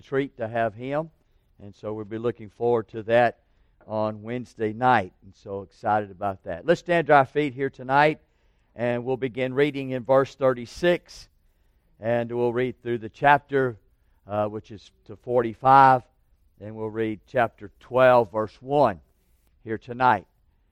treat to have him. And so we'll be looking forward to that on Wednesday night. And so excited about that. Let's stand to our feet here tonight, and we'll begin reading in verse 36. And we'll read through the chapter, which is to 45. And we'll read chapter 12, verse 1 here tonight.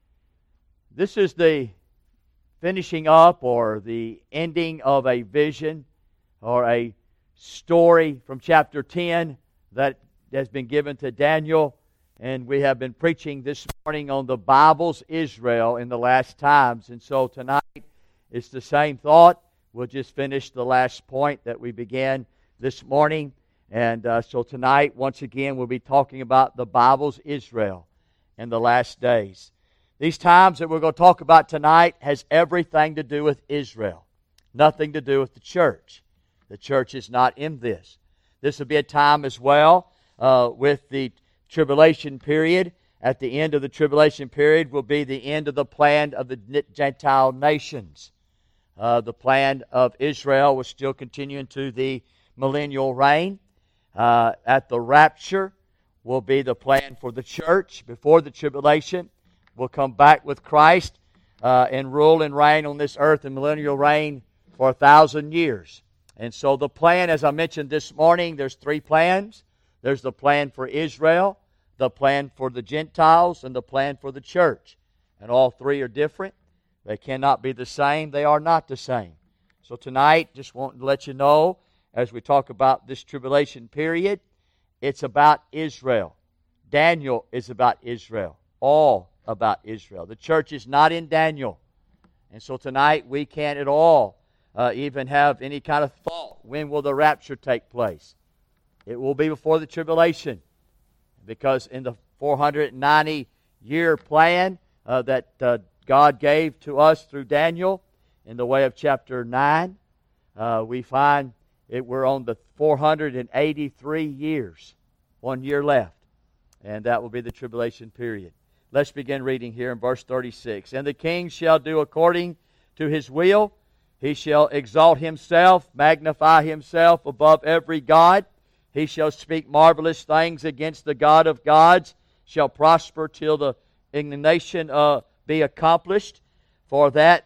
This is the finishing up or the ending of a vision or a story from chapter 10 that has been given to Daniel. And we have been preaching this morning on the Bible's Israel in the last times. And so tonight it's the same thought. We'll just finish the last point that we began this morning. And so tonight, once again, we'll be talking about the Bible's Israel in the last days. These times that we're going to talk about tonight has everything to do with Israel. Nothing to do with the church. The church is not in this. This will be a time as well with the tribulation period. At the end of the tribulation period will be the end of the plan of the Gentile nations. The plan of Israel will still continue into the millennial reign. At the rapture will be the plan for the church before the tribulation. We'll come back with Christ and rule and reign on this earth in millennial reign for 1,000 years. And so the plan, as I mentioned this morning, there's three plans. There's the plan for Israel, the plan for the Gentiles, and the plan for the church. And all three are different. They cannot be the same. They are not the same. So tonight, just want to let you know, as we talk about this tribulation period, it's about Israel. Daniel is about Israel. All about Israel. The church is not in Daniel. And so tonight we can't at all even have any kind of thought. When will the rapture take place? It will be before the tribulation. Because in the 490-year plan that God gave to us through Daniel, in the way of chapter 9, we find we're on the 483 years. 1 year left. And that will be the tribulation period. Let's begin reading here in verse 36. And the king shall do according to his will. He shall exalt himself, magnify himself above every god. He shall speak marvelous things against the God of gods, shall prosper till the indignation be accomplished. For that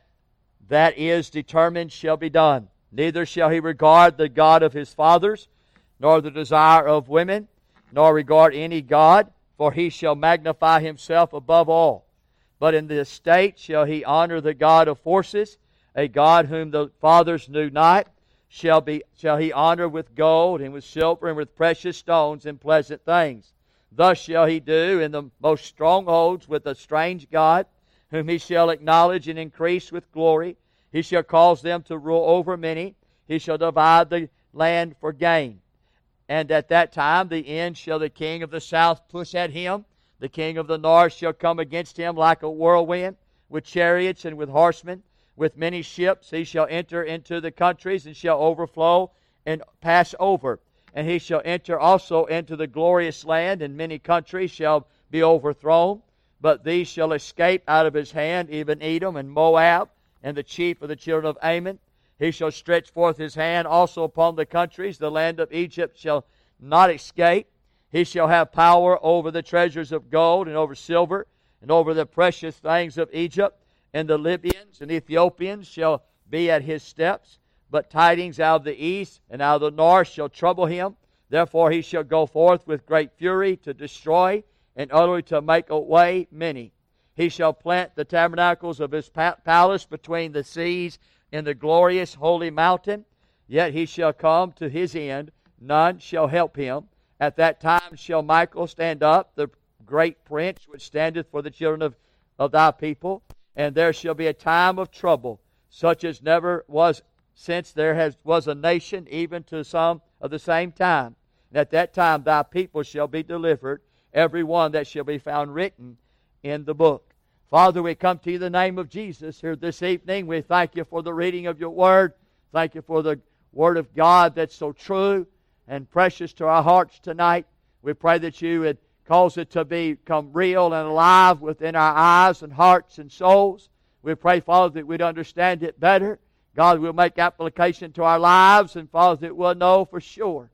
is determined shall be done. Neither shall he regard the God of his fathers, nor the desire of women, nor regard any god, for he shall magnify himself above all. But in the estate shall he honor the God of forces, a God whom the fathers knew not, shall he honor with gold, and with silver, and with precious stones, and pleasant things. Thus shall he do in the most strongholds with a strange God, whom he shall acknowledge and increase with glory. He shall cause them to rule over many. He shall divide the land for gain. And at that time the end shall the king of the south push at him. The king of the north shall come against him like a whirlwind, with chariots and with horsemen, with many ships. He shall enter into the countries and shall overflow and pass over. And he shall enter also into the glorious land, and many countries shall be overthrown. But these shall escape out of his hand, even Edom and Moab, and the chief of the children of Ammon. He shall stretch forth his hand also upon the countries. The land of Egypt shall not escape. He shall have power over the treasures of gold and over silver and over the precious things of Egypt. And the Libyans and Ethiopians shall be at his steps. But tidings out of the east and out of the north shall trouble him. Therefore he shall go forth with great fury to destroy and utterly to make away many. He shall plant the tabernacles of his palace between the seas in the glorious holy mountain. Yet he shall come to his end. None shall help him. At that time shall Michael stand up, the great prince which standeth for the children of thy people. And there shall be a time of trouble, such as never was since there was a nation, even to some of the same time. And at that time thy people shall be delivered, every one that shall be found written in the book. Father, we come to you in the name of Jesus here this evening. We thank you for the reading of your word. Thank you for the word of God that's so true and precious to our hearts tonight. We pray that you would cause it to become real and alive within our eyes and hearts and souls. We pray, Father, that we'd understand it better. God, we'll make application to our lives, and Father, that we'll know for sure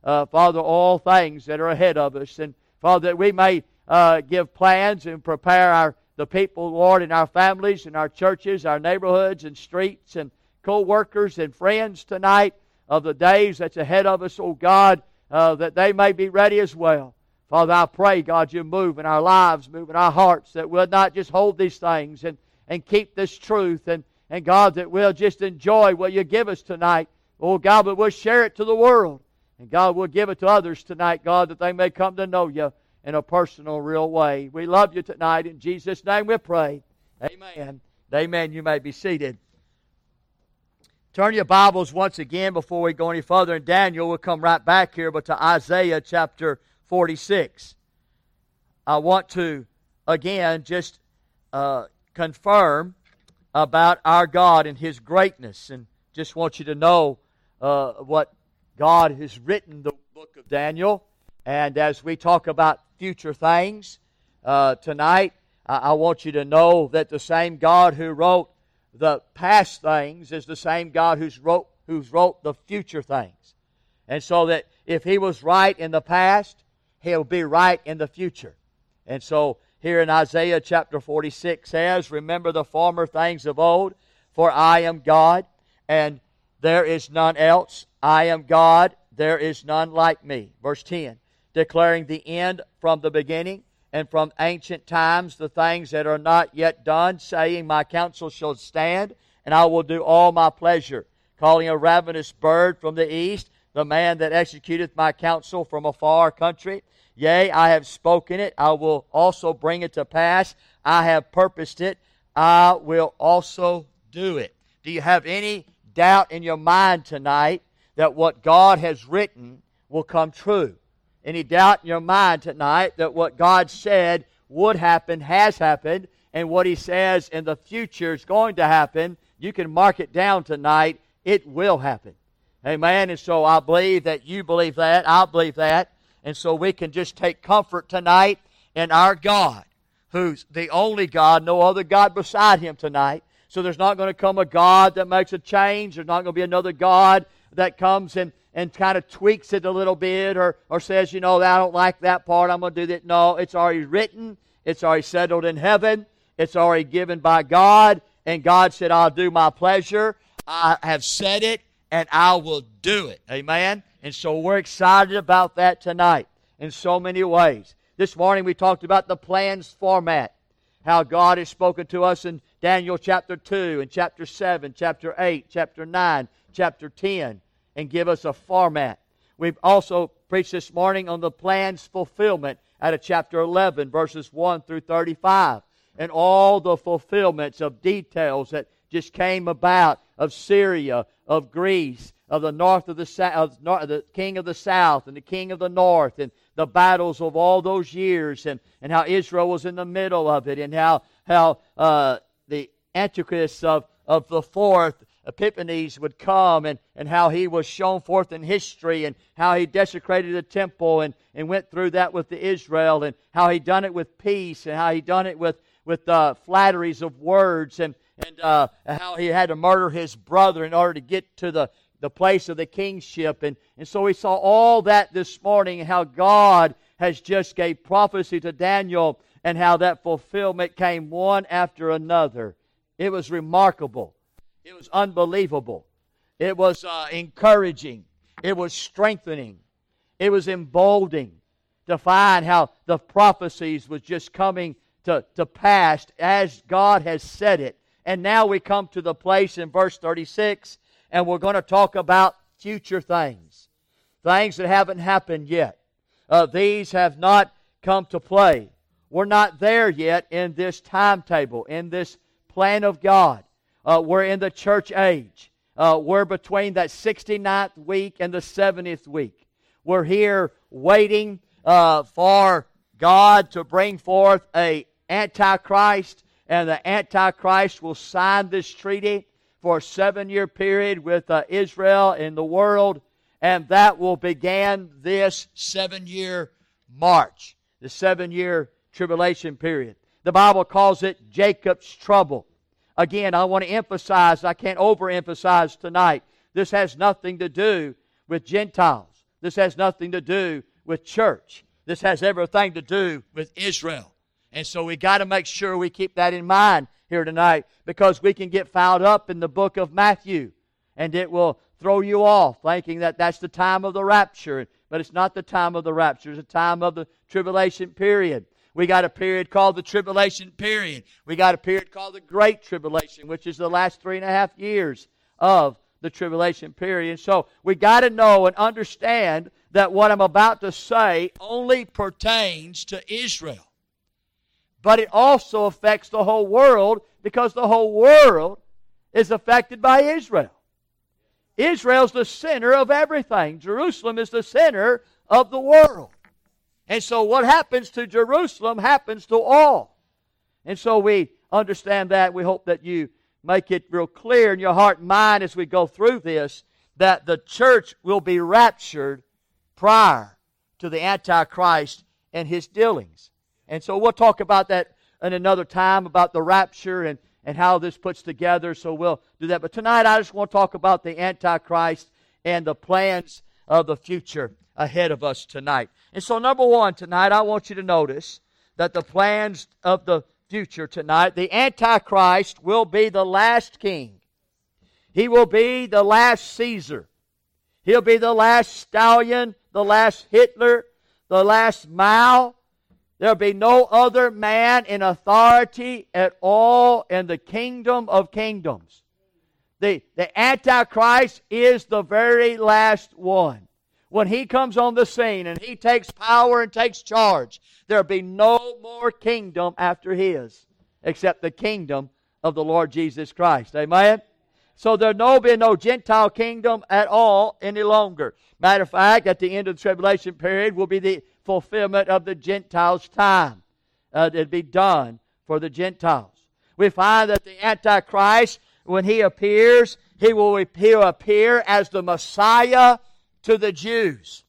Father, all things that are ahead of us. And Father, that we may give plans and prepare the people, Lord, in our families, in our churches, our neighborhoods and streets and co-workers and friends tonight of the days that's ahead of us, oh God, that they may be ready as well. Father, I pray, God, you move in our lives, move in our hearts, that we'll not just hold these things and keep this truth, and God, that we'll just enjoy what you give us tonight, oh God, but we'll share it to the world. And God, we'll give it to others tonight, God, that they may come to know you in a personal, real way. We love you tonight. In Jesus' name we pray. Amen. Amen. You may be seated. Turn your Bibles once again before we go any further in Daniel. We'll come right back here, but to Isaiah chapter 46. I want to, again, just confirm about our God and His greatness. And just want you to know what God has written in the book of Daniel. And as we talk about future things tonight, I want you to know that the same God who wrote the past things is the same God who's wrote the future things. And so that if He was right in the past, He'll be right in the future. And so here in Isaiah chapter 46 says, remember the former things of old, for I am God, and there is none else. I am God, there is none like me. Verse 10, declaring the end from the beginning, and from ancient times the things that are not yet done, saying, my counsel shall stand, and I will do all my pleasure. Calling a ravenous bird from the east, the man that executeth my counsel from a far country. Yea, I have spoken it, I will also bring it to pass. I have purposed it, I will also do it. Do you have any doubt in your mind tonight that what God has written will come true? Any doubt in your mind tonight that what God said would happen, has happened, and what He says in the future is going to happen? You can mark it down tonight. It will happen. Amen. And so I believe that you believe that. I believe that. And so we can just take comfort tonight in our God, who's the only God, no other God beside Him tonight. So there's not going to come a God that makes a change. There's not going to be another God that comes and kind of tweaks it a little bit or says, you know, I don't like that part, I'm going to do that. No, it's already written. It's already settled in heaven. It's already given by God. And God said, I'll do my pleasure. I have said it, and I will do it. Amen? And so we're excited about that tonight in so many ways. This morning we talked about the plans format, how God has spoken to us in Daniel chapter 2 and chapter 7, chapter 8, chapter 9, chapter 10, and give us a format. We've also preached this morning on the plans fulfillment out of chapter 11, verses 1 through 35, and all the fulfillments of details that just came about of Syria, of Greece, of the north of the south, the king of the south and the king of the north, and the battles of all those years, and how Israel was in the middle of it, and how the Antichrist of the fourth, Epiphanes, would come, and how he was shown forth in history, and how he desecrated the temple and went through that with Israel, and how he done it with peace, and how he done it with flatteries of words, and how he had to murder his brother in order to get to the place of the kingship. And so we saw all that this morning, and how God has just gave prophecy to Daniel, and how that fulfillment came one after another. It was remarkable. It was unbelievable. It was encouraging. It was strengthening. It was emboldening to find how the prophecies was just coming to pass as God has said it. And now we come to the place in verse 36, and we're going to talk about future things. Things that haven't happened yet. These have not come to play. We're not there yet in this timetable, in this plan of God. We're in the church age. We're between that 69th week and the 70th week. We're here waiting for God to bring forth an Antichrist, and the Antichrist will sign this treaty for a 7-year period with Israel in the world, and that will begin this 7-year march, the 7-year tribulation period. The Bible calls it Jacob's trouble. Again, I want to emphasize, I can't overemphasize tonight, this has nothing to do with Gentiles. This has nothing to do with church. This has everything to do with Israel. And so we got to make sure we keep that in mind here tonight, because we can get fouled up in the book of Matthew, and it will throw you off thinking that that's the time of the rapture. But it's not the time of the rapture. It's the time of the tribulation period. We got a period called the tribulation period. We got a period called the Great Tribulation, which is the last 3.5 years of the tribulation period. And so we got to know and understand that what I'm about to say only pertains to Israel. But it also affects the whole world, because the whole world is affected by Israel. Israel's the center of everything. Jerusalem is the center of the world. And so what happens to Jerusalem happens to all. And so we understand that. We hope that you make it real clear in your heart and mind as we go through this, that the church will be raptured prior to the Antichrist and his dealings. And so we'll talk about that in another time, about the rapture and how this puts together. So we'll do that. But tonight I just want to talk about the Antichrist and the plans of the future ahead of us tonight. And so number one tonight, I want you to notice that the plans of the future tonight, the Antichrist will be the last king. He will be the last Caesar. He'll be the last stallion, the last Hitler, the last Mao. There'll be no other man in authority at all in the kingdom of kingdoms. The Antichrist is the very last one. When he comes on the scene and he takes power and takes charge, there'll be no more kingdom after his, except the kingdom of the Lord Jesus Christ. Amen? So there'll be no Gentile kingdom at all any longer. Matter of fact, at the end of the tribulation period will be the fulfillment of the Gentiles' time. It'll be done for the Gentiles. We find that the Antichrist, when he appears, he'll appear as the Messiah to the Jews.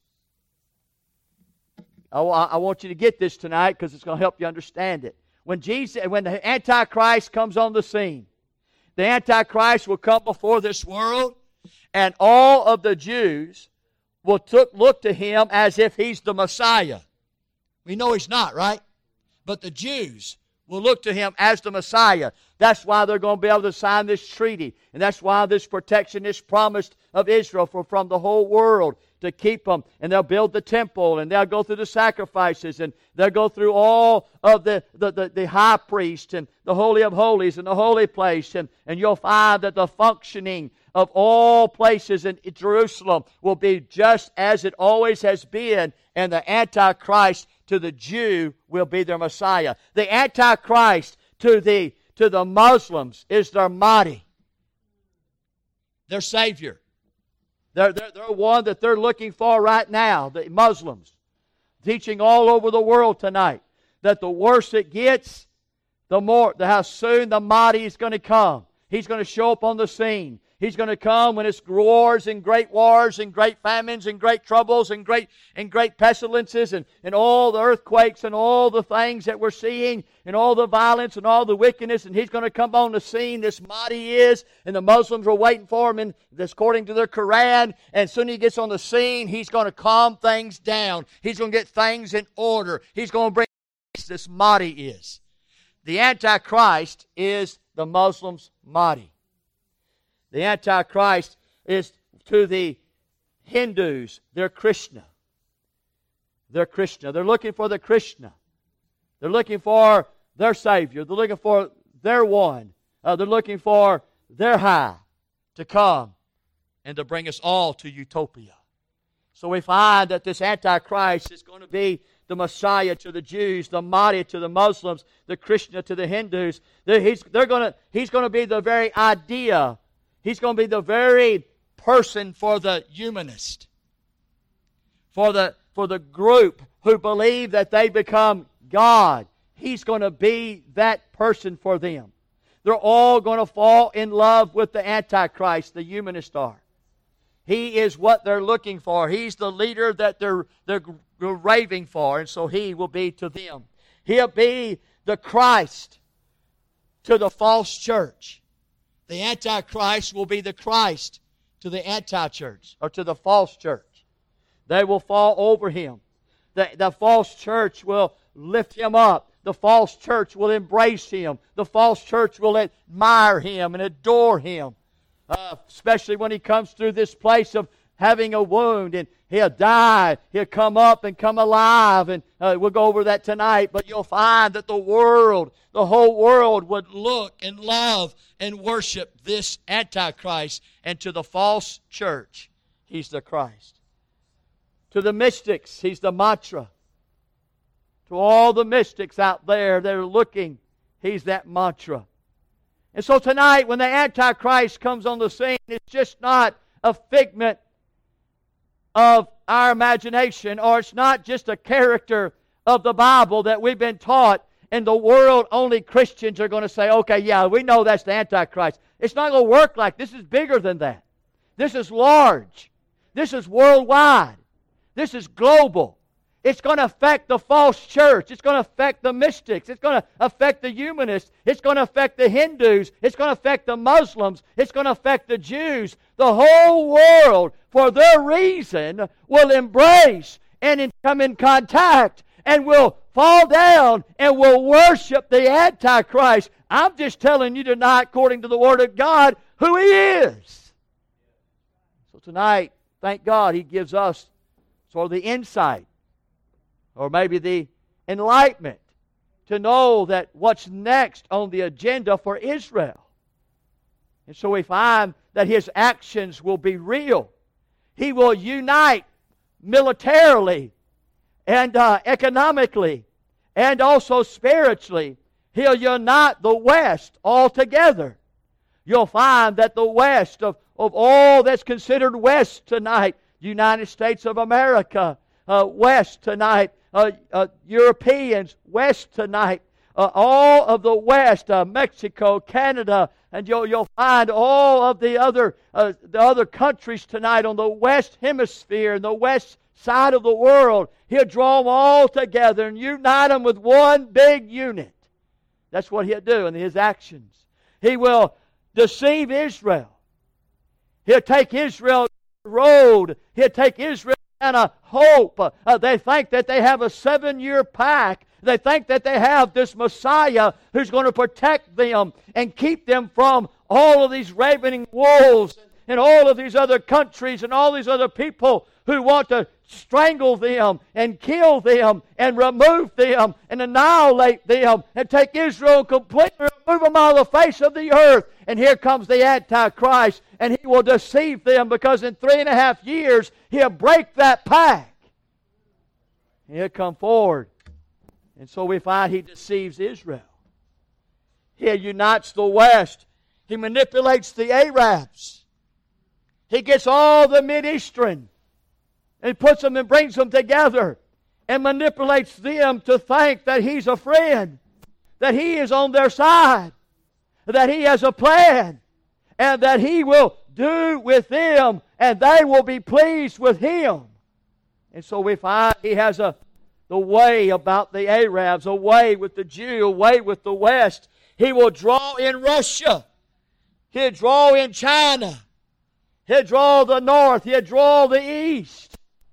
I want you to get this tonight, because it's going to help you understand it. When the Antichrist comes on the scene, the Antichrist will come before this world, and all of the Jews will look to him as if he's the Messiah. We know he's not, right? But the Jews will look to him as the Messiah. That's why they're going to be able to sign this treaty. And that's why this protection is promised of Israel from the whole world to keep them. And they'll build the temple, and they'll go through the sacrifices, and they'll go through all of the high priest and the Holy of Holies and the holy place. And you'll find that the functioning of all places in Jerusalem will be just as it always has been, and the Antichrist to the Jew will be their Messiah. The Antichrist to the Muslims is their Mahdi, their Savior. They're one that they're looking for right now, the Muslims. Teaching all over the world tonight that the worse it gets, how soon the Mahdi is going to come. He's going to show up on the scene. He's going to come when it's wars and great famines and great troubles and great pestilences and all the earthquakes and all the things that we're seeing and all the violence and all the wickedness. And he's going to come on the scene, this Mahdi is, and the Muslims are waiting for him, and that's according to their Quran. And as soon as he gets on the scene, he's going to calm things down. He's going to get things in order. He's going to bring peace. This Mahdi is. The Antichrist is the Muslims' Mahdi. The Antichrist is to the Hindus, they're Krishna. They're Krishna. They're looking for the Krishna. They're looking for their Savior. They're looking for their one. They're looking for their high to come and to bring us all to utopia. So we find that this Antichrist is going to be the Messiah to the Jews, the Mahdi to the Muslims, the Krishna to the Hindus. He's going to be the very idea. He's going to be the very person for the humanist, for the group who believe that they become God. He's going to be that person for them. They're all going to fall in love with the Antichrist, the humanists are. He is what they're looking for. He's the leader that they're raving for, and so he will be to them. He'll be the Christ to the false church. The Antichrist will be the Christ to the anti-church, or to the false church. They will fall over him. The false church will lift him up. The false church will embrace him. The false church will admire him and adore him. Especially when he comes through this place of having a wound, and he'll die. He'll come up and come alive, and we'll go over that tonight. But you'll find that the whole world would look and love and worship this Antichrist. And to the false church, he's the Christ. To the mystics, he's the mantra. To all the mystics out there that are looking, he's that mantra. And so tonight, when the Antichrist comes on the scene, it's just not a figment of our imagination, or it's not just a character of the Bible that we've been taught, and the world only Christians are going to say, okay, yeah, we know that's the Antichrist. It's not going to work like this. Is bigger than that. This is large. This is worldwide. This is global. It's going to affect the false church. It's going to affect the mystics. It's going to affect the humanists. It's going to affect the Hindus. It's going to affect the Muslims. It's going to affect the Jews. The whole world, for their reason, will embrace and come in contact and will fall down and will worship the Antichrist. I'm just telling you tonight, according to the Word of God, who he is. So tonight, thank God, he gives us sort of the insight, or maybe the enlightenment, to know that what's next on the agenda for Israel. And so we find that his actions will be real. He will unite militarily and economically and also spiritually. He'll unite the West altogether. You'll find that the West, of all that's considered West tonight, United States of America, West tonight, Europeans, West tonight, all of the West, Mexico, Canada, and you'll find all of the other countries tonight on the West Hemisphere and the West side of the world. He'll draw them all together and unite them with one big unit. That's what he'll do in his actions. He will deceive Israel. He'll take Israel road. He'll take Israel down a hope. They think that they have a 7-year pact. They think that they have this Messiah who's going to protect them and keep them from all of these ravening wolves and all of these other countries and all these other people who want to strangle them and kill them and remove them and annihilate them and take Israel and completely remove them out of the face of the earth. And here comes the Antichrist, and he will deceive them, because in 3.5 years he'll break that pact. He'll come forward. And so we find he deceives Israel. He unites the West. He manipulates the Arabs. He gets all the Mideastern and puts them and brings them together and manipulates them to think that he's a friend, that he is on their side, that he has a plan, and that he will do with them and they will be pleased with him. And so we find he has the way about the Arabs, a way with the Jew, a way with the West. He will draw in Russia. He'll draw in China. He'll draw the North. He'll draw the East.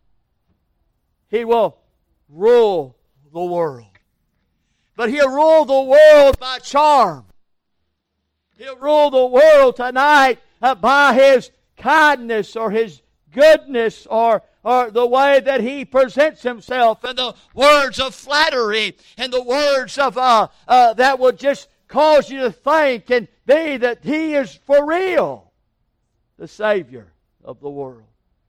He will rule the world. But he'll rule the world by charm. He'll rule the world tonight by his kindness or his goodness or the way that he presents himself, and the words of flattery and the words of that will just cause you to think and be that he is for real the Savior of the world.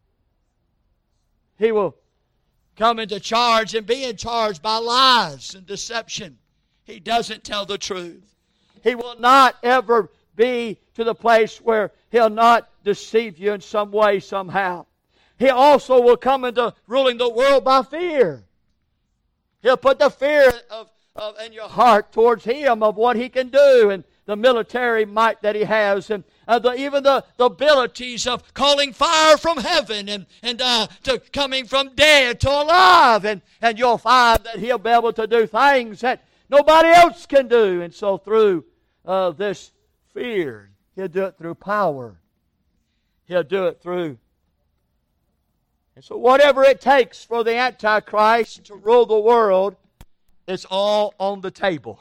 He will come into charge and be in charge by lies and deception. He doesn't tell the truth. He will not ever be to the place where he'll not deceive you in some way, somehow. He also will come into ruling the world by fear. He'll put the fear in your heart towards him of what he can do and the military might that he has, and even the abilities of calling fire from heaven and to coming from dead to alive. And you'll find that he'll be able to do things that nobody else can do. And so through this fear, he'll do it through power. He'll do it through And so whatever it takes for the Antichrist to rule the world, it's all on the table.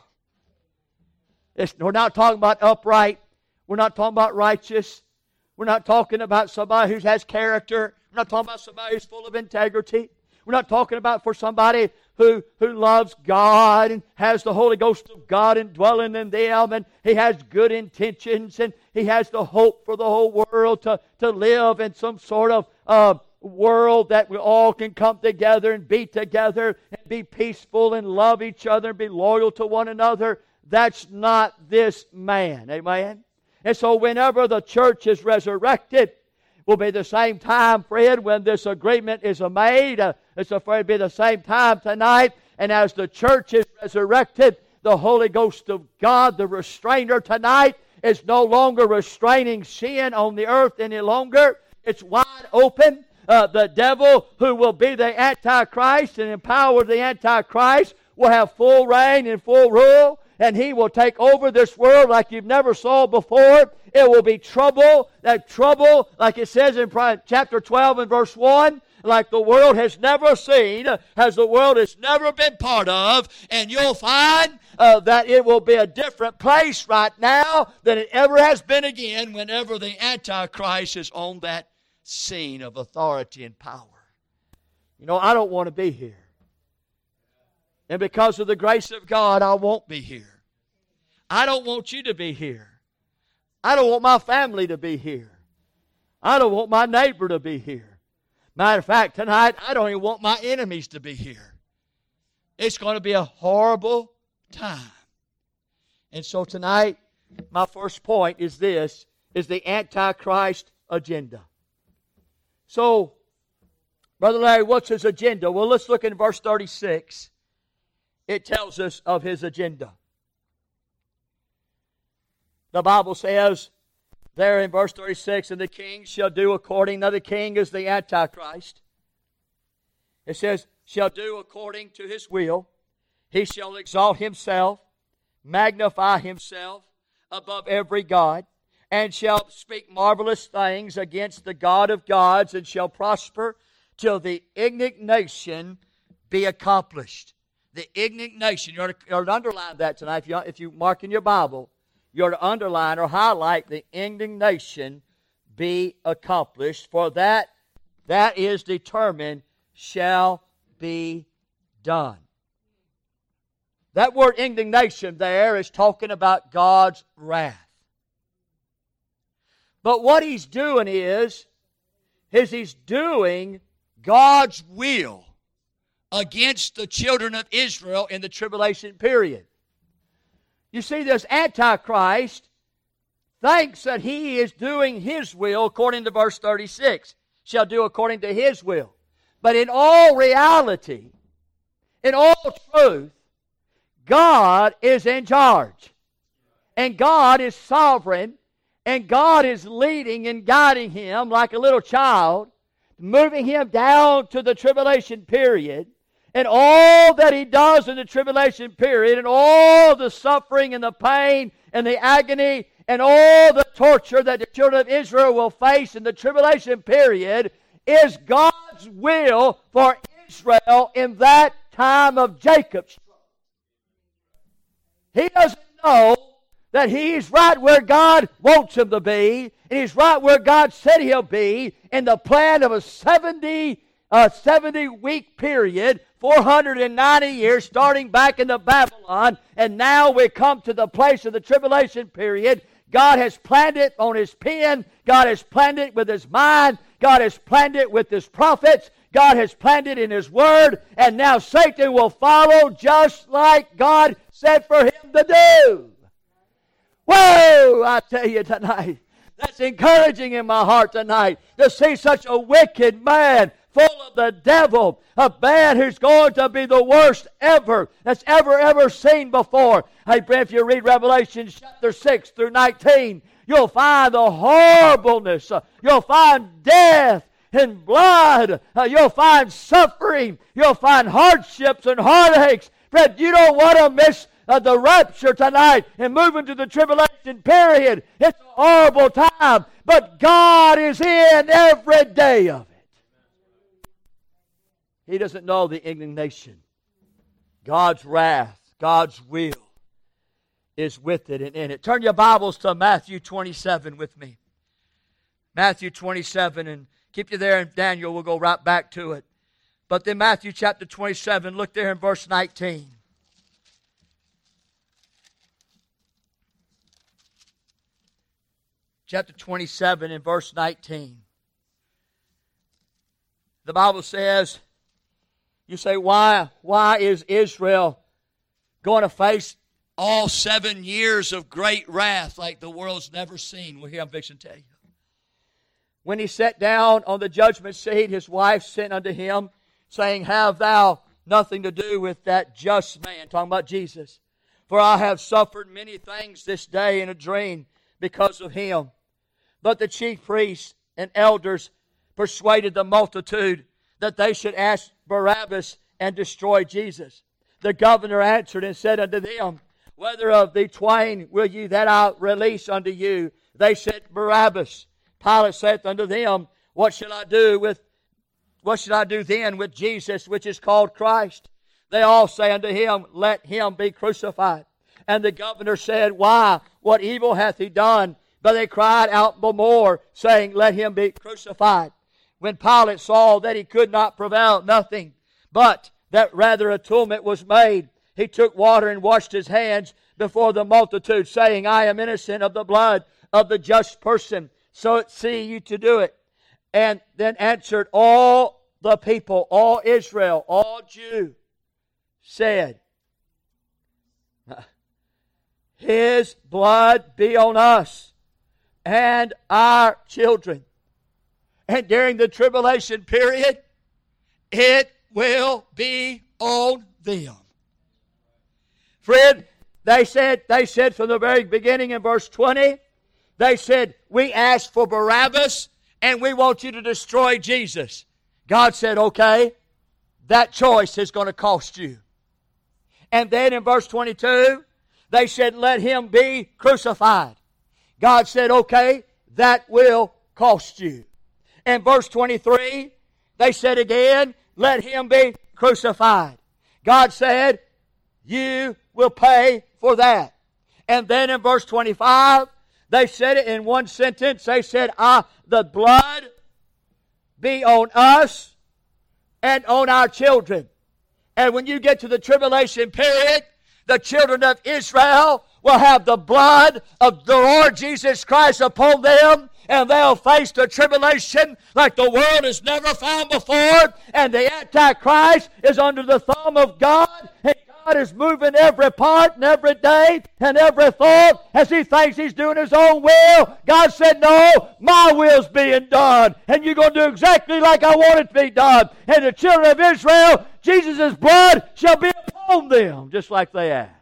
We're not talking about upright. We're not talking about righteous. We're not talking about somebody who has character. We're not talking about somebody who's full of integrity. We're not talking about for somebody who loves God and has the Holy Ghost of God indwelling in them, and he has good intentions, and he has the hope for the whole world to live in some sort of world that we all can come together and be together and be peaceful and love each other and be loyal to one another. That's not this man. Amen? And so whenever the church is resurrected, will be the same time, friend, when this agreement is made. It's afraid to be the same time tonight. And as the church is resurrected, the Holy Ghost of God, the restrainer tonight, is no longer restraining sin on the earth any longer. It's wide open. The devil, who will be the Antichrist and empower the Antichrist, will have full reign and full rule. And he will take over this world like you've never saw before. It will be trouble. That trouble, like it says in chapter 12 and verse 1, like the world has never seen, as the world has never been part of. And you'll find that it will be a different place right now than it ever has been again whenever the Antichrist is on that scene of authority and power. You know, I don't want to be here. And because of the grace of God, I won't be here. I don't want you to be here. I don't want my family to be here. I don't want my neighbor to be here. Matter of fact, tonight, I don't even want my enemies to be here. It's going to be a horrible time. And so tonight, my first point is this, is the Antichrist agenda. So, Brother Larry, what's his agenda? Well, let's look in verse 36. It tells us of his agenda. The Bible says there in verse 36, and the king shall do according. Now the king is the Antichrist. It says, shall do according to his will. He shall exalt himself, magnify himself above every god, and shall speak marvelous things against the God of gods, and shall prosper till the indignation be accomplished. The indignation. You ought to underline that tonight. If you mark in your Bible, you ought to underline or highlight the indignation be accomplished. For that is determined shall be done. That word indignation there is talking about God's wrath. But what he's doing is he's doing God's will against the children of Israel in the tribulation period. You see, this Antichrist thinks that he is doing his will according to verse 36. Shall do according to his will. But in all reality, in all truth, God is in charge. And God is sovereign. And God is leading and guiding him like a little child, moving him down to the tribulation period. And all that he does in the tribulation period, and all the suffering and the pain and the agony and all the torture that the children of Israel will face in the tribulation period, is God's will for Israel in that time of Jacob's trouble. He doesn't know that he's right where God wants him to be, and he's right where God said he'll be in the plan of a 70-week period, 490 years, starting back into Babylon, and now we come to the place of the tribulation period. God has planned it on his pen. God has planned it with his mind. God has planned it with his prophets. God has planned it in his word. And now Satan will follow just like God said for him to do. Whoa! I tell you tonight, that's encouraging in my heart tonight to see such a wicked man full of the devil, a man who's going to be the worst ever that's ever seen before. Hey, if you read Revelation chapter 6 through 19, you'll find the horribleness. You'll find death and blood. You'll find suffering. You'll find hardships and heartaches. Friend, you don't want to miss the rapture tonight and move into the tribulation period. It's a horrible time, but God is in every day of it. He doesn't know the indignation. God's wrath, God's will is with it and in it. Turn your Bibles to Matthew 27 with me. Matthew 27, and keep you there in Daniel. We'll go right back to it. But then Matthew chapter 27, look there in verse 19. Chapter 27 and verse 19. The Bible says, you say, why is Israel going to face all 7 years of great wrath like the world's never seen? Well, here I'm fixing to tell you. When he sat down on the judgment seat, his wife sent unto him, saying, have thou nothing to do with that just man, talking about Jesus. For I have suffered many things this day in a dream because of him. But the chief priests and elders persuaded the multitude that they should ask Barabbas and destroy Jesus. The governor answered and said unto them, whether of the twain will ye that I release unto you? They said, Barabbas. Pilate saith unto them, what shall I do then with Jesus, which is called Christ? They all say unto him, let him be crucified. And the governor said, why? What evil hath he done? But they cried out the more, saying, let him be crucified. When Pilate saw that he could not prevail nothing, but that rather a tumult was made, he took water and washed his hands before the multitude, saying, I am innocent of the blood of the just person, so see you to do it. And then answered all the people, all Israel, all Jew, said, his blood be on us and our children. And during the tribulation period, it will be on them. Friend, they said from the very beginning in verse 20, they said, we asked for Barabbas and we want you to destroy Jesus. God said, okay, that choice is going to cost you. And then in verse 22, they said, let him be crucified. God said, okay, that will cost you. In verse 23, they said again, let him be crucified. God said, you will pay for that. And then in verse 25, they said it in one sentence. They said, the blood be on us and on our children. And when you get to the tribulation period, the children of Israel will have the blood of the Lord Jesus Christ upon them, and they'll face the tribulation like the world has never found before, and the Antichrist is under the thumb of God, and God is moving every part and every day and every thought as He thinks He's doing His own will. God said, no, my will's being done, and you're going to do exactly like I want it to be done. And the children of Israel, Jesus' blood shall be upon them, just like they asked.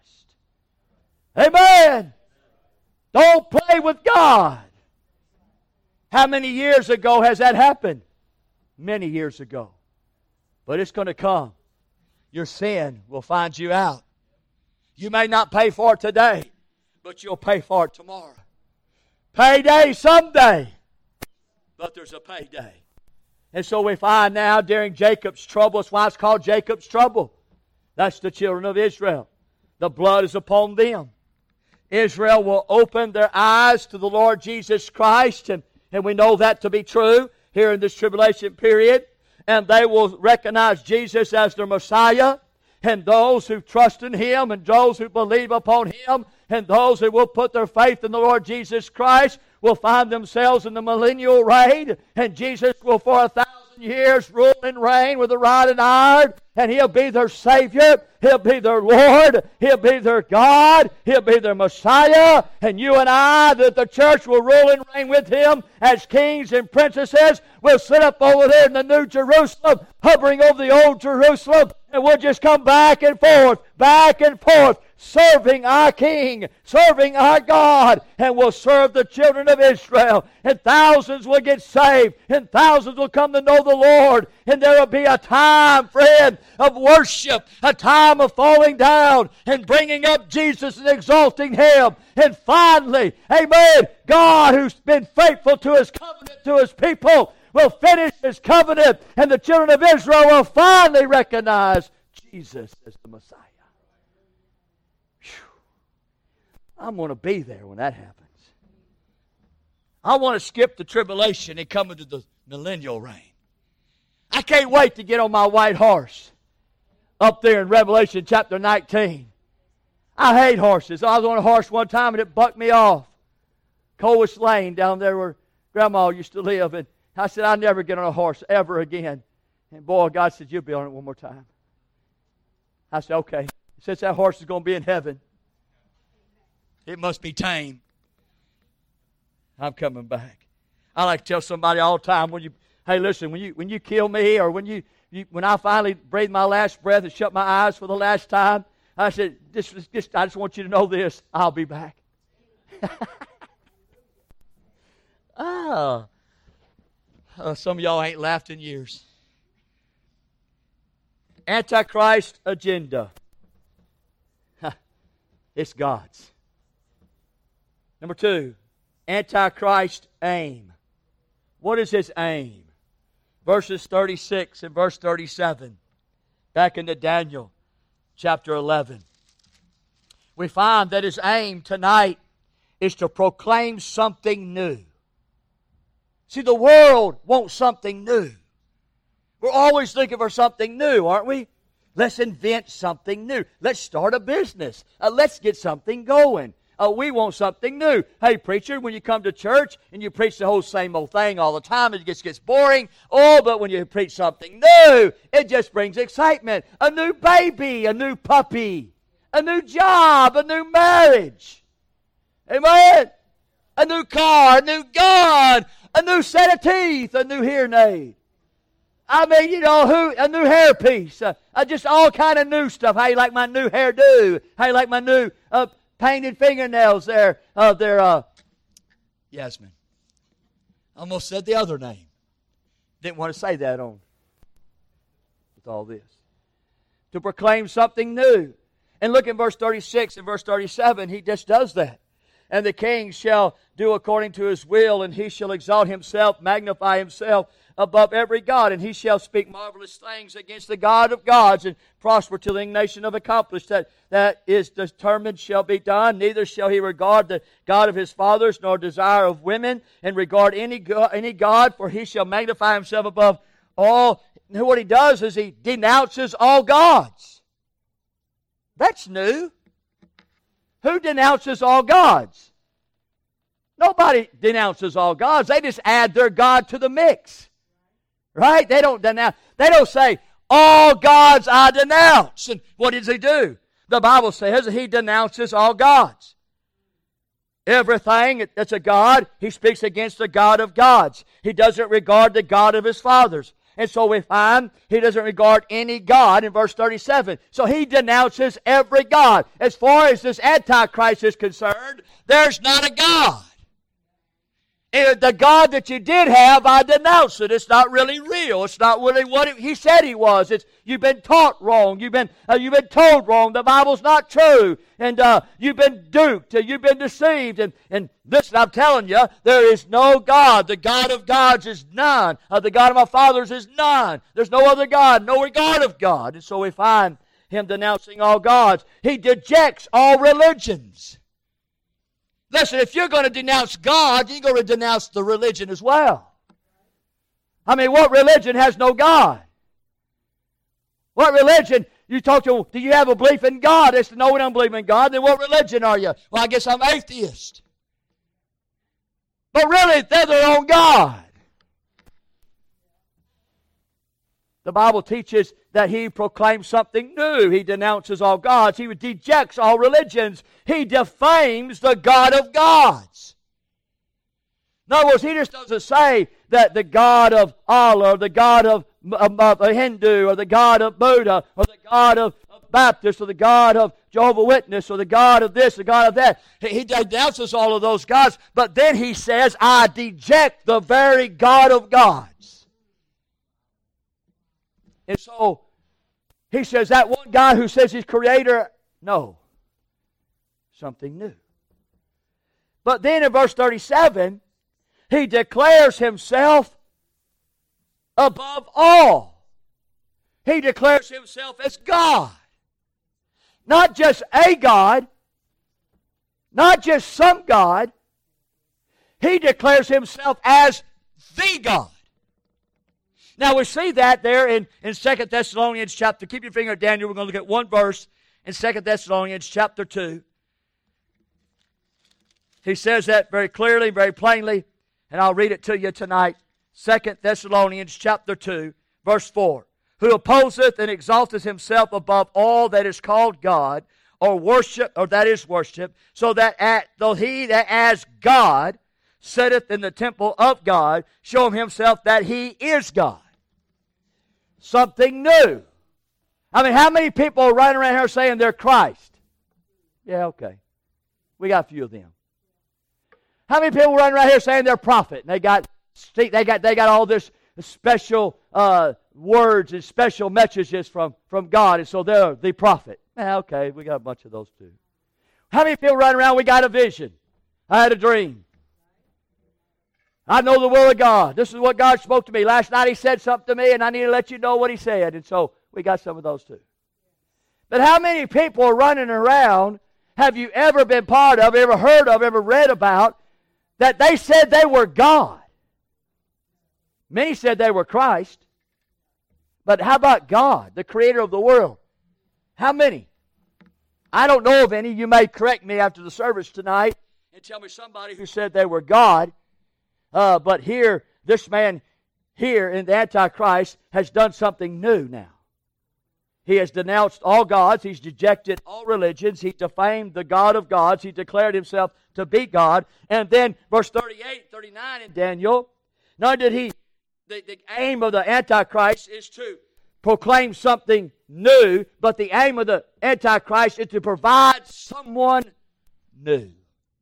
Amen. Don't play with God. How many years ago has that happened? Many years ago. But it's going to come. Your sin will find you out. You may not pay for it today, but you'll pay for it tomorrow. Payday someday. But there's a payday. And so we find now during Jacob's trouble, that's why it's called Jacob's trouble. That's the children of Israel. The blood is upon them. Israel will open their eyes to the Lord Jesus Christ, and we know that to be true here in this tribulation period. And they will recognize Jesus as their Messiah. And those who trust in Him, and those who believe upon Him, and those who will put their faith in the Lord Jesus Christ will find themselves in the millennial reign. And Jesus will for 1,000 years rule and reign with a rod and iron. And He'll be their Savior. He'll be their Lord. He'll be their God. He'll be their Messiah. And you and I, that the church will rule and reign with Him as kings and princesses. We'll sit up over there in the New Jerusalem, hovering over the Old Jerusalem. And we'll just come back and forth, serving our King, serving our God, and we'll serve the children of Israel. And thousands will get saved, and thousands will come to know the Lord. And there will be a time, friend, of worship, a time of falling down and bringing up Jesus and exalting Him. And finally, amen, God, who's been faithful to His covenant, to His people, will finish His covenant, and the children of Israel will finally recognize Jesus as the Messiah. Whew. I'm going to be there when that happens. I want to skip the tribulation and come into the millennial reign. I can't wait to get on my white horse up there in Revelation chapter 19. I hate horses. I was on a horse one time and it bucked me off. Colwich Lane down there where Grandma used to live. And I said, I'll never get on a horse ever again. And boy, God said, you'll be on it one more time. I said, okay. Since that horse is going to be in heaven, it must be tame. I'm coming back. I like to tell somebody all the time, hey, listen, when you kill me, or when I finally breathe my last breath and shut my eyes for the last time, I said, I just want you to know this: I'll be back. Some of y'all ain't laughed in years. Antichrist agenda. It's God's. Number 2. Antichrist aim. What is his aim? Verses 36 and verse 37. Back into Daniel chapter 11. We find that his aim tonight is to proclaim something new. See, the world wants something new. We're always looking for something new, aren't we? Let's invent something new. Let's start a business. Let's get something going. We want something new. Hey, preacher, when you come to church and you preach the whole same old thing all the time, it gets boring. Oh, but when you preach something new, it just brings excitement. A new baby, a new puppy, a new job, a new marriage. Amen? A new car, a new gun, a new set of teeth, a new hearing aid. I mean, a new hairpiece. Just all kind of new stuff. How you like my new hairdo? How you like my new painted fingernails there? Yasmin. Almost said the other name. Didn't want to say that on with all this. To proclaim something new. And look in verse 36 and verse 37. He just does that. And the king shall do according to his will, and he shall exalt himself, magnify himself above every god, and he shall speak marvelous things against the God of gods, and prosper till the indignation of accomplished. That is determined shall be done. Neither shall he regard the God of his fathers, nor desire of women, and regard any god, for he shall magnify himself above all. And what he does is he denounces all gods. That's new. Who denounces all gods? Nobody denounces all gods. They just add their God to the mix. Right? They don't denounce. They don't say, all gods I denounce. And what does he do? The Bible says that he denounces all gods. Everything that's a god, he speaks against the God of gods. He doesn't regard the God of his fathers. And so we find he doesn't regard any God in verse 37. So he denounces every God. As far as this Antichrist is concerned, there's not a God. The God that you did have, I denounce it. It's not really real. It's not really what he said he was. You've been taught wrong. You've been told wrong. The Bible's not true. And you've been duped. You've been deceived. And listen, I'm telling you, there is no God. The God of gods is none. The God of my fathers is none. There's no other God, no regard of God. And so we find him denouncing all gods. He dejects all religions. Listen, if you're going to denounce God, you're going to denounce the religion as well. I mean, what religion has no God? What religion, you talk to, do you have a belief in God? They say, no, we don't believe in God. Then what religion are you? Well, I guess I'm atheist. But really, they're their own God. The Bible teaches that he proclaims something new. He denounces all gods. He dejects all religions. He defames the God of gods. In other words, he just doesn't say that the God of Allah, or the God of a Hindu, or the God of Buddha, or the God of Baptist, or the God of Jehovah's Witness, or the God of this, the God of that. He denounces all of those gods, but then he says, I deject the very God of gods. And so, he says, that one God who says he's creator, no. Something new. But then in verse 37, he declares himself above all. He declares Himself as God. Not just a God, not just some God. He declares Himself as the God. Now we see that there in 2 Thessalonians chapter, keep your finger at Daniel, we're going to look at one verse in 2 Thessalonians chapter 2. He says that very clearly, very plainly, and I'll read it to you tonight. 2 Thessalonians chapter 2, verse 4. Who opposeth and exalteth himself above all that is called God, or worship, or that is worship, so that though he that as God sitteth in the temple of God, show himself that he is God. Something new. I mean, how many people are running around here saying they're Christ? Yeah, okay. We got a few of them. How many people running around here saying they're prophet? And they got all this special words and special messages from God, and so they're the prophet. Yeah, okay, we got a bunch of those too. How many people running around, we got a vision? I had a dream. I know the will of God. This is what God spoke to me. Last night He said something to me, and I need to let you know what He said. And so we got some of those too. But how many people are running around, have you ever been part of, ever heard of, ever read about, that they said they were God? Many said they were Christ. But how about God, the creator of the world? How many? I don't know of any. You may correct me after the service tonight and tell me somebody who said they were God. But here, this man here in the Antichrist has done something new now. He has denounced all gods. He's rejected all religions. He defamed the God of gods. He declared himself to be God. And then verse 38, 39 in Daniel, not did he, the aim of the Antichrist is to proclaim something new, but the aim of the Antichrist is to provide someone new.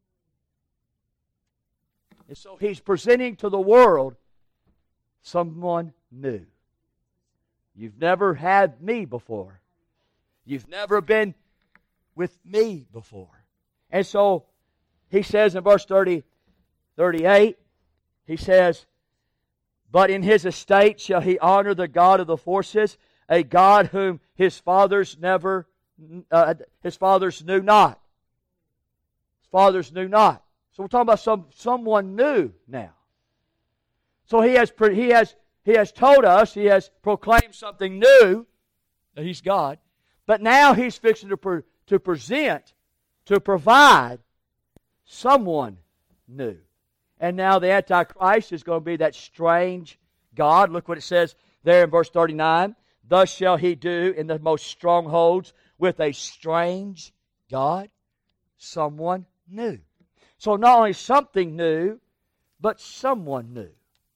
And so he's presenting to the world someone new. You've never had me before. You've never been with me before. And so he says in verse 38, he says, but in his estate shall he honor the God of the forces, a God whom his fathers knew not. His fathers knew not. So we're talking about someone new now. So he has told us, he has proclaimed something new, that he's God, but now he's fixing to present, to provide someone new. And now the Antichrist is going to be that strange God. Look what it says there in verse 39. Thus shall he do in the most strongholds with a strange God, someone new. So not only something new, but someone new.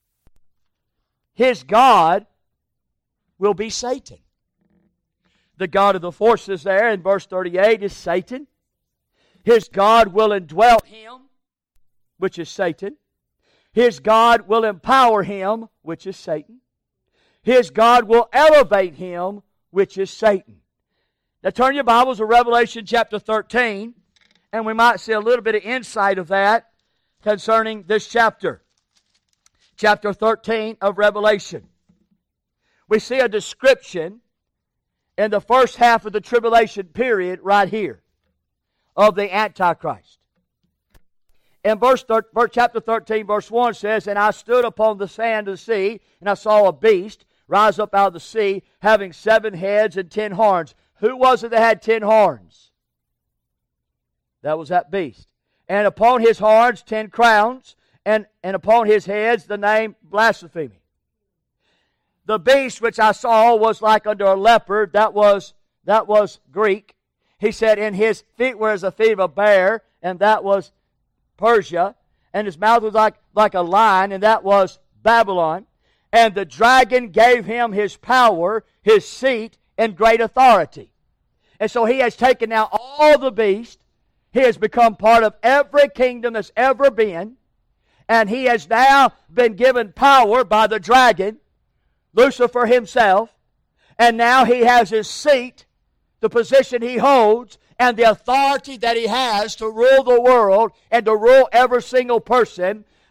His God will be Satan. The God of the forces there in verse 38 is Satan. His God will indwell him, which is Satan. His God will empower him, which is Satan. His God will elevate him, which is Satan. Now turn your Bibles to Revelation chapter 13, and we might see a little bit of insight of that concerning this chapter. Chapter 13 of Revelation. We see a description in the first half of the tribulation period right here of the Antichrist. In chapter 13, verse 1 says, and I stood upon the sand of the sea, and I saw a beast rise up out of the sea, having 7 heads and 10 horns. Who was it that had 10 horns? That was that beast. And upon his horns 10 crowns, and upon his heads the name blasphemy. The beast which I saw was like unto a leopard. That was Greek. He said, in his feet were as the feet of a bear, and that was Persia, and his mouth was like a lion, and that was Babylon. And the dragon gave him his power, his seat, and great authority. And so he has taken now all the beasts. He has become part of every kingdom that's ever been. And he has now been given power by the dragon, Lucifer himself. And now he has his seat, the position he holds, and the authority that he has to rule the world and to rule every single person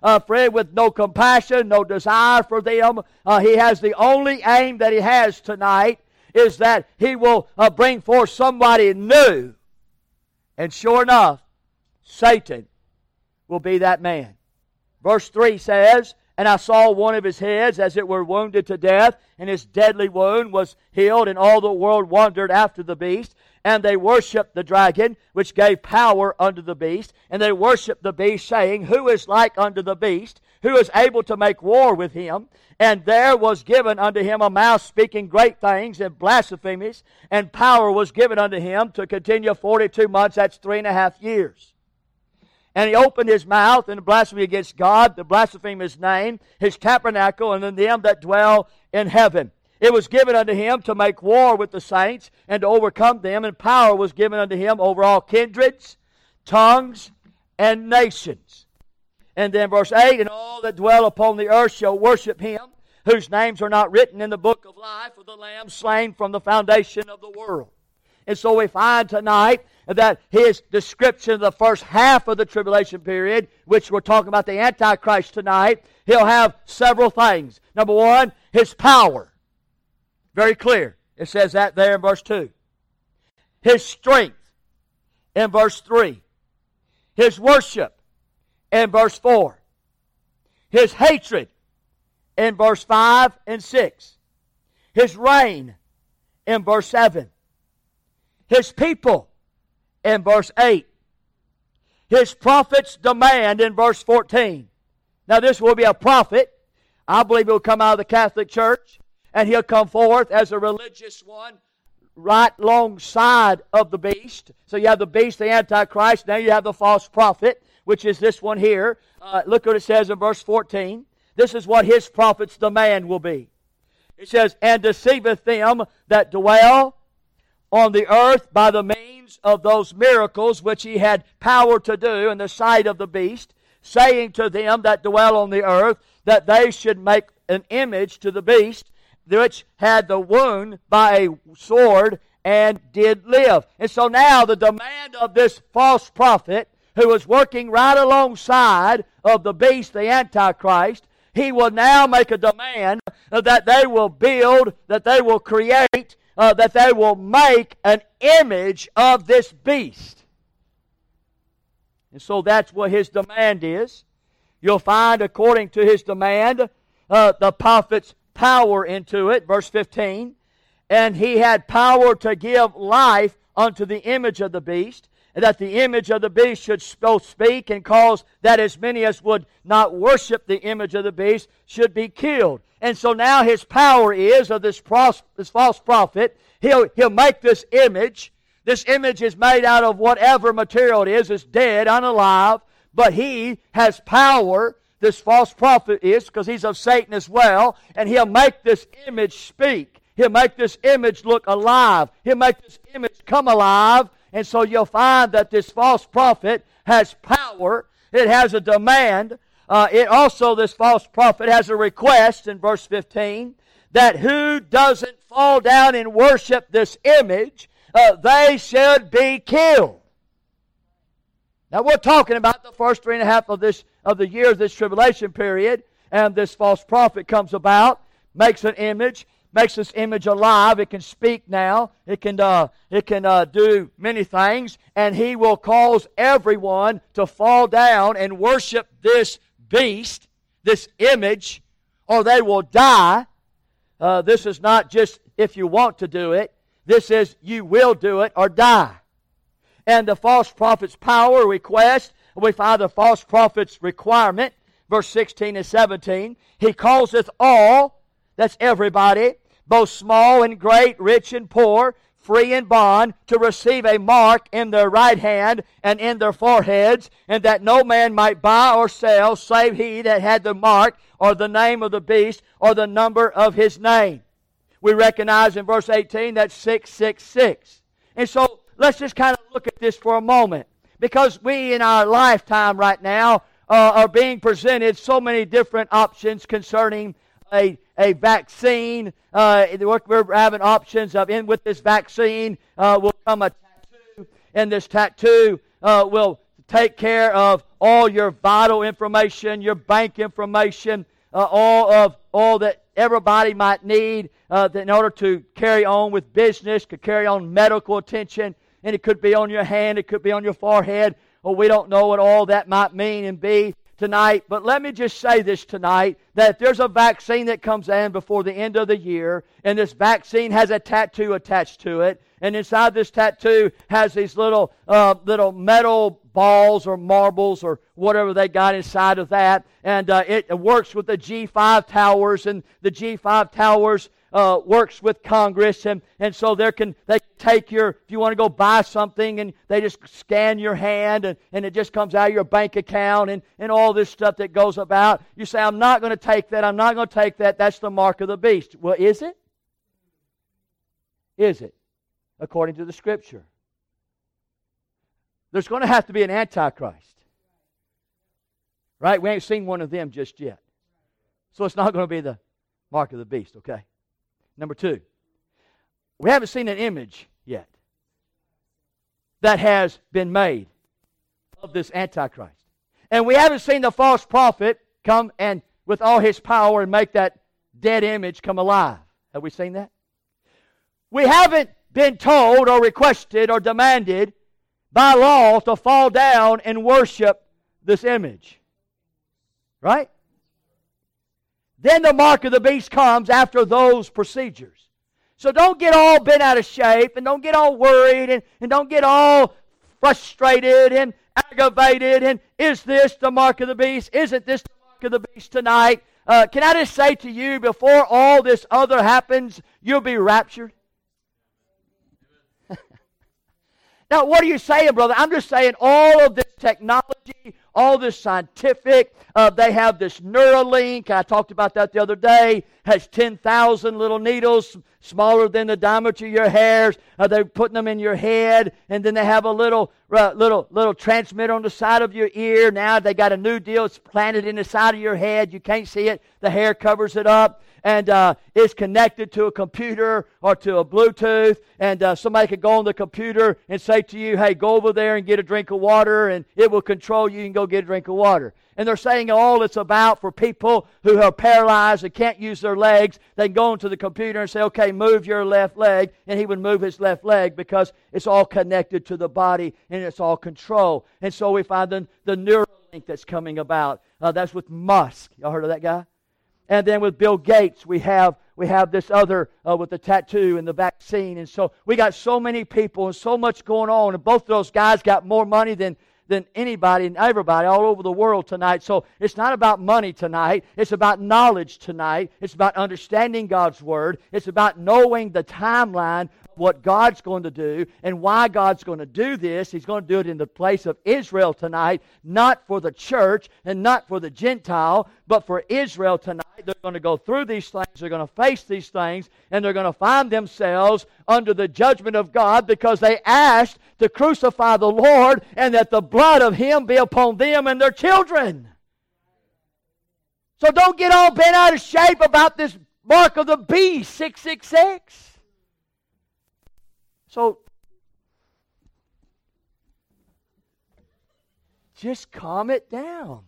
friend, with no compassion, no desire for them. He has the only aim that he has tonight is that he will bring forth somebody new. And sure enough, Satan will be that man. Verse 3 says, "And I saw one of his heads as it were wounded to death, and his deadly wound was healed, and all the world wondered after the beast. And they worshipped the dragon, which gave power unto the beast. And they worshipped the beast, saying, Who is like unto the beast? Who is able to make war with him? And there was given unto him a mouth speaking great things and blasphemies, and power was given unto him to continue 42 months, that's 3.5 years. And he opened his mouth in blasphemy against God, to blaspheme his name, his tabernacle, and in them that dwell in heaven. It was given unto him to make war with the saints and to overcome them, and power was given unto him over all kindreds, tongues, and nations." And then verse 8, "And all that dwell upon the earth shall worship him, whose names are not written in the book of life of the Lamb slain from the foundation of the world." And so we find tonight that his description of the first half of the tribulation period, which we're talking about the Antichrist tonight, he'll have several things. Number one, his power. Very clear. It says that there in verse 2. His strength in verse 3. His worship in verse 4. His hatred in verse 5 and 6. His reign in verse 7. His people in verse 8. His prophet's demand in verse 14. Now this will be a prophet. I believe he will come out of the Catholic Church, and he'll come forth as a religious one right alongside of the beast. So you have the beast, the Antichrist. Now you have the false prophet, which is this one here. Look what it says in verse 14. This is what his prophet's demand will be. It says, "And deceiveth them that dwell on the earth by the means of those miracles which he had power to do in the sight of the beast, saying to them that dwell on the earth that they should make an image to the beast, which had the wound by a sword and did live." And so now the demand of this false prophet, who was working right alongside of the beast, the Antichrist, he will now make a demand that they will build, that they will create, that they will make an image of this beast. And so that's what his demand is. You'll find, according to his demand, the prophet's power into it. Verse 15, "And he had power to give life unto the image of the beast, and that the image of the beast should both speak and cause that as many as would not worship the image of the beast should be killed." And so now his power is of this false prophet. He'll make this image. This image is made out of whatever material it is. It's dead, unalive. But he has power, this false prophet is, because he's of Satan as well. And he'll make this image speak. He'll make this image look alive. He'll make this image come alive. And so you'll find that this false prophet has power. It has a demand. This false prophet has a request in verse 15, that who doesn't fall down and worship this image, they should be killed. Now we're talking about the first 3.5 of the year of this tribulation period, and this false prophet comes about, makes an image, makes this image alive. It can speak now. It can do many things, and he will cause everyone to fall down and worship this beast, this image, or they will die. This is not just if you want to do it. This is you will do it or die. And the false prophet's power request, we find the false prophet's requirement, verse 16 and 17. "He causeth all," that's everybody, "both small and great, rich and poor, free and bond, to receive a mark in their right hand and in their foreheads, and that no man might buy or sell, save he that had the mark, or the name of the beast, or the number of his name." We recognize in verse 18 that 666. And so let's just kind of look at this for a moment, because we in our lifetime right now are being presented so many different options concerning a vaccine. We're having options of, with this vaccine will come a tattoo, and this tattoo will take care of all your vital information, your bank information, all that everybody might need in order to carry on with business, could carry on medical attention, and it could be on your hand, it could be on your forehead, or we don't know what all that might mean and be tonight. But let me just say this tonight, that if there's a vaccine that comes in before the end of the year, and this vaccine has a tattoo attached to it, and inside this tattoo has these little metal balls or marbles or whatever they got inside of that, and it works with the G5 towers, and the G5 towers works with Congress, and so they can take your, if you want to go buy something, and they just scan your hand, and it just comes out of your bank account, and all this stuff that goes about. You say, I'm not going to take that, I'm not going to take that, that's the mark of the beast. Well, is it? Is it? According to the Scripture. There's going to have to be an Antichrist. Right? We ain't seen one of them just yet. So it's not going to be the mark of the beast, okay? Number 2, we haven't seen an image yet that has been made of this Antichrist. And we haven't seen the false prophet come and with all his power and make that dead image come alive. Have we seen that? We haven't been told or requested or demanded by law to fall down and worship this image. Right? Then the mark of the beast comes after those procedures. So don't get all bent out of shape, and don't get all worried, and don't get all frustrated and aggravated, and is this the mark of the beast? Isn't this the mark of the beast tonight? Can I just say to you, before all this other happens, you'll be raptured? Now, what are you saying, brother? I'm just saying all of this technology, all this scientific, they have this Neuralink, I talked about that the other day, has 10,000 little needles, smaller than the diameter of your hairs. They're putting them in your head, and then they have a little transmitter on the side of your ear. Now they got a new deal. It's planted in the side of your head. You can't see it. The hair covers it up. And it's connected to a computer or to a Bluetooth, and somebody can go on the computer and say to you, hey, go over there and get a drink of water, and it will control you and go get a drink of water. And they're saying all it's about for people who are paralyzed and can't use their legs, they can go into the computer and say, okay, move your left leg, and he would move his left leg because it's all connected to the body and it's all control. And so we find the Neuralink that's coming about. That's with Musk. Y'all heard of that guy? And then with Bill Gates, we have this other with the tattoo and the vaccine. And so we got so many people and so much going on. And both of those guys got more money than anybody and everybody all over the world tonight. So it's not about money tonight. It's about knowledge tonight. It's about understanding God's Word. It's about knowing the timeline of what God's going to do and why God's going to do this. He's going to do it in the place of Israel tonight, not for the church and not for the Gentile, but for Israel tonight. They're going to go through these things. They're going to face these things, and they're going to find themselves under the judgment of God because they asked to crucify the Lord and that the blood of Him be upon them and their children. So don't get all bent out of shape about this mark of the beast, 666. So just calm it down.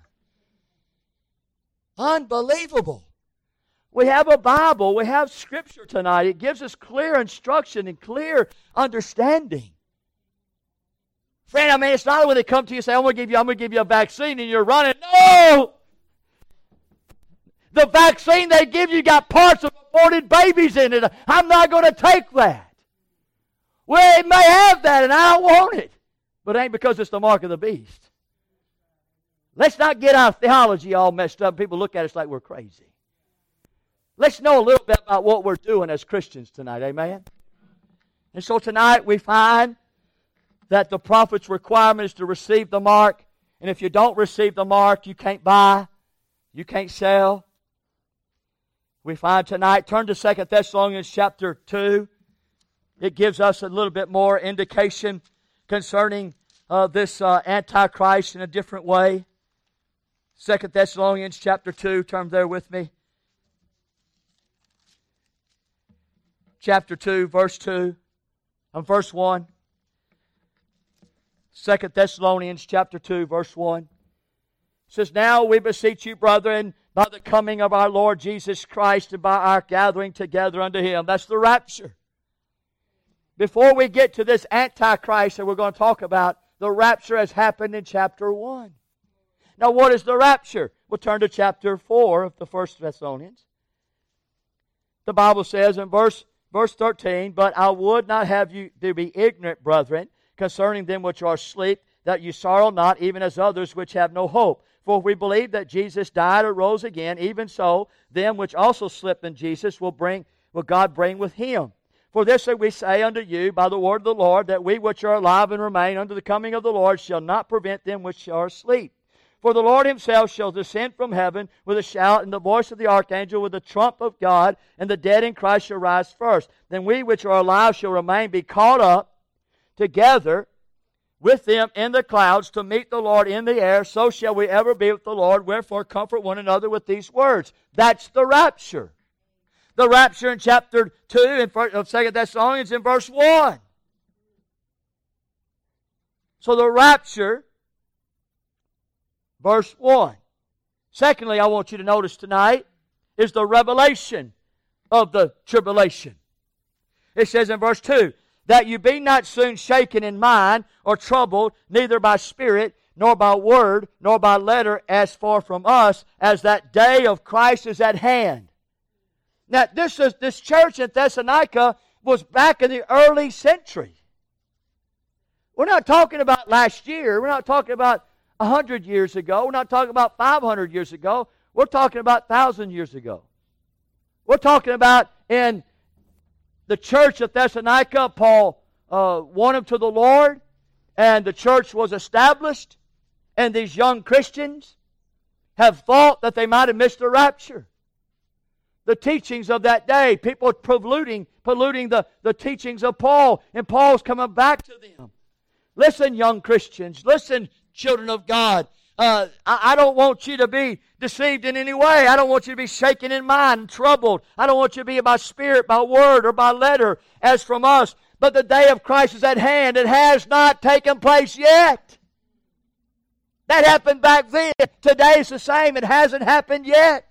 Unbelievable. We have a Bible. We have Scripture tonight. It gives us clear instruction and clear understanding. Friend, I mean, it's not when they come to you and say, I'm going to give you a vaccine, and you're running. No! The vaccine they give you got parts of aborted babies in it. I'm not going to take that. Well, it may have that, and I don't want it. But it ain't because it's the mark of the beast. Let's not get our theology all messed up. People look at us like we're crazy. Let's know a little bit about what we're doing as Christians tonight. Amen? And so tonight we find that the prophet's requirement is to receive the mark. And if you don't receive the mark, you can't buy. You can't sell. We find tonight, turn to 2 Thessalonians chapter 2. It gives us a little bit more indication concerning this Antichrist in a different way. 2 Thessalonians chapter 2, turn there with me. Chapter 2, verse 2, and verse 1. 2 Thessalonians chapter 2, verse 1. It says, Now we beseech you, brethren, by the coming of our Lord Jesus Christ and by our gathering together unto Him. That's the rapture. Before we get to this Antichrist that we're going to talk about, the rapture has happened in chapter 1. Now what is the rapture? We'll turn to chapter 4 of the 1 Thessalonians. The Bible says in verse 13, But I would not have you to be ignorant, brethren, concerning them which are asleep, that you sorrow not, even as others which have no hope. For if we believe that Jesus died or rose again, even so, them which also sleep in Jesus will God bring with Him. For this we say unto you by the word of the Lord, that we which are alive and remain unto the coming of the Lord shall not prevent them which are asleep. For the Lord Himself shall descend from heaven with a shout, and the voice of the archangel, with the trump of God, and the dead in Christ shall rise first. Then we which are alive shall remain, be caught up together with them in the clouds to meet the Lord in the air. So shall we ever be with the Lord. Wherefore comfort one another with these words. That's the rapture. The rapture in chapter 2 of 2 Thessalonians in verse 1. So the rapture, verse 1. Secondly, I want you to notice tonight is the revelation of the tribulation. It says in verse 2, That you be not soon shaken in mind or troubled, neither by spirit, nor by word, nor by letter, as far from us, as that day of Christ is at hand. Now, this church in Thessalonica was back in the early century. We're not talking about last year. We're not talking about 100 years ago. We're not talking about 500 years ago. We're talking about 1,000 years ago. We're talking about in the church of Thessalonica, Paul won them to the Lord, and the church was established, and these young Christians have thought that they might have missed the rapture. The teachings of that day, people polluting the teachings of Paul, and Paul's coming back to them. Listen, young Christians, listen, children of God. I don't want you to be deceived in any way. I don't want you to be shaken in mind and troubled. I don't want you to be by spirit, by word, or by letter as from us. But the day of Christ is at hand. It has not taken place yet. That happened back then. Today is the same. It hasn't happened yet.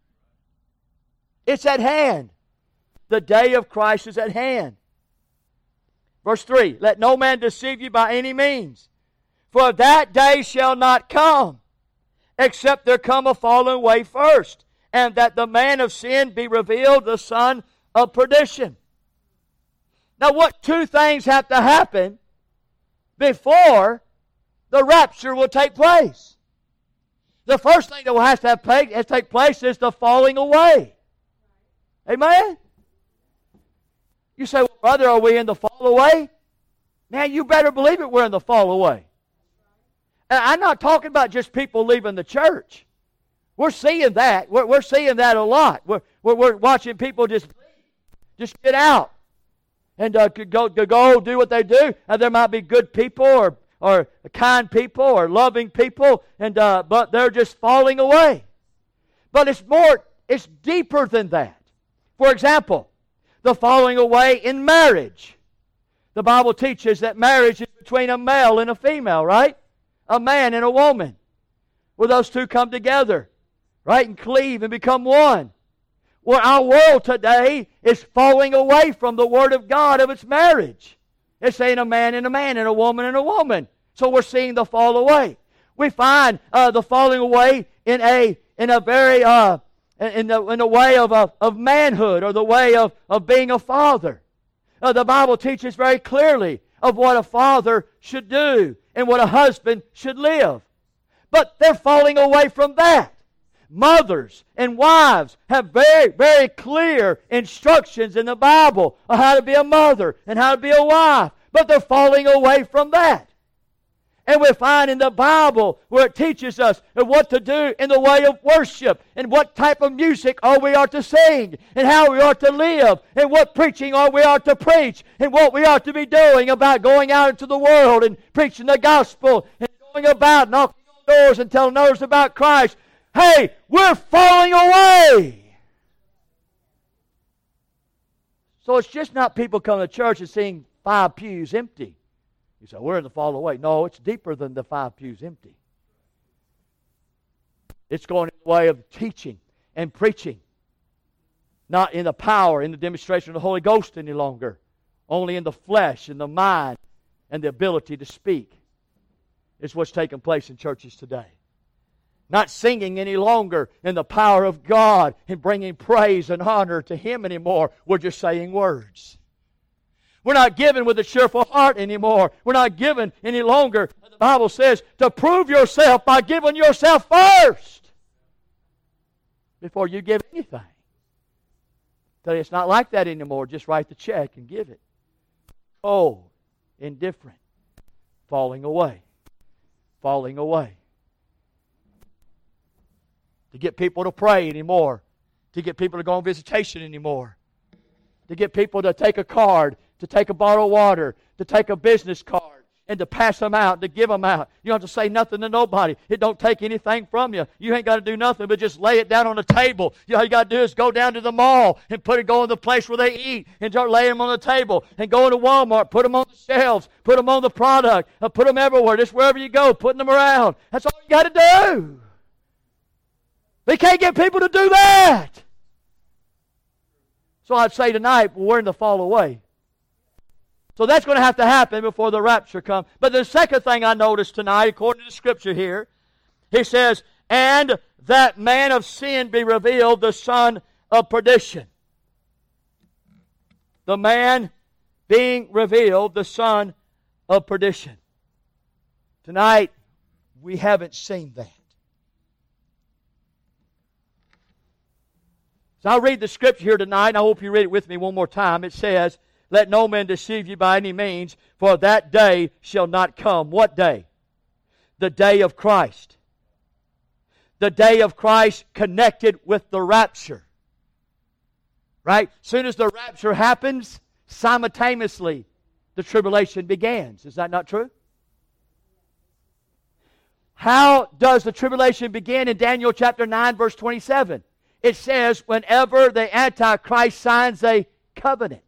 It's at hand. The day of Christ is at hand. Verse 3, Let no man deceive you by any means. For that day shall not come, except there come a falling away first, and that the man of sin be revealed, the son of perdition. Now what two things have to happen before the rapture will take place? The first thing that will have to take place is the falling away. Amen? You say, well, brother, are we in the fall away? Man, you better believe it, we're in the fall away. And I'm not talking about just people leaving the church. We're seeing that. We're seeing that a lot. We're watching people just get out and go do what they do. And there might be good people or kind people or loving people, and but they're just falling away. But it's deeper than that. For example, the falling away in marriage. The Bible teaches that marriage is between a male and a female, right? A man and a woman. Where those two come together, right? And cleave and become one. Well, our world today is falling away from the Word of God of its marriage. It's saying a man and a woman and a woman. So we're seeing the fall away. We find the falling away in a very in the way of manhood, or the way of being a father. The Bible teaches very clearly of what a father should do and what a husband should live. But they're falling away from that. Mothers and wives have very, very clear instructions in the Bible on how to be a mother and how to be a wife. But they're falling away from that. And we find in the Bible where it teaches us what to do in the way of worship, and what type of music we are to sing, and how we are to live, and what preaching we are to preach, and what we are to be doing about going out into the world and preaching the gospel, and going about knocking on doors and telling others about Christ. Hey, we're falling away. So it's just not people coming to church and seeing 5 pews empty. You say, we're in the fall away. No, it's deeper than the 5 pews empty. It's going in the way of teaching and preaching. Not in the power, in the demonstration of the Holy Ghost any longer. Only in the flesh, in the mind, and the ability to speak. It's what's taking place in churches today. Not singing any longer in the power of God and bringing praise and honor to Him anymore. We're just saying words. We're not giving with a cheerful heart anymore. We're not giving any longer. The Bible says to prove yourself by giving yourself first before you give anything. Tell you it's not like that anymore. Just write the check and give it. Cold, indifferent, falling away. Falling away. To get people to pray anymore. To get people to go on visitation anymore. To get people to take a card, to take a bottle of water, to take a business card, and to pass them out, to give them out. You don't have to say nothing to nobody. It don't take anything from you. You ain't got to do nothing but just lay it down on the table. All you got to do is go down to the mall and go in the place where they eat and start laying them on the table. And go into Walmart, put them on the shelves, put them on the product, put them everywhere, just wherever you go, putting them around. That's all you got to do. We can't get people to do that. So I'd say tonight, we're in the fall away. So that's going to have to happen before the rapture comes. But the second thing I noticed tonight, according to the Scripture here, he says, and that man of sin be revealed, the son of perdition. The man being revealed, the son of perdition. Tonight, we haven't seen that. So I'll read the Scripture here tonight, and I hope you read it with me one more time. It says, let no man deceive you by any means, for that day shall not come. What day? The day of Christ. The day of Christ connected with the rapture. Right? As soon as the rapture happens, simultaneously the tribulation begins. Is that not true? How does the tribulation begin in Daniel chapter 9, verse 27? It says, whenever the Antichrist signs a covenant.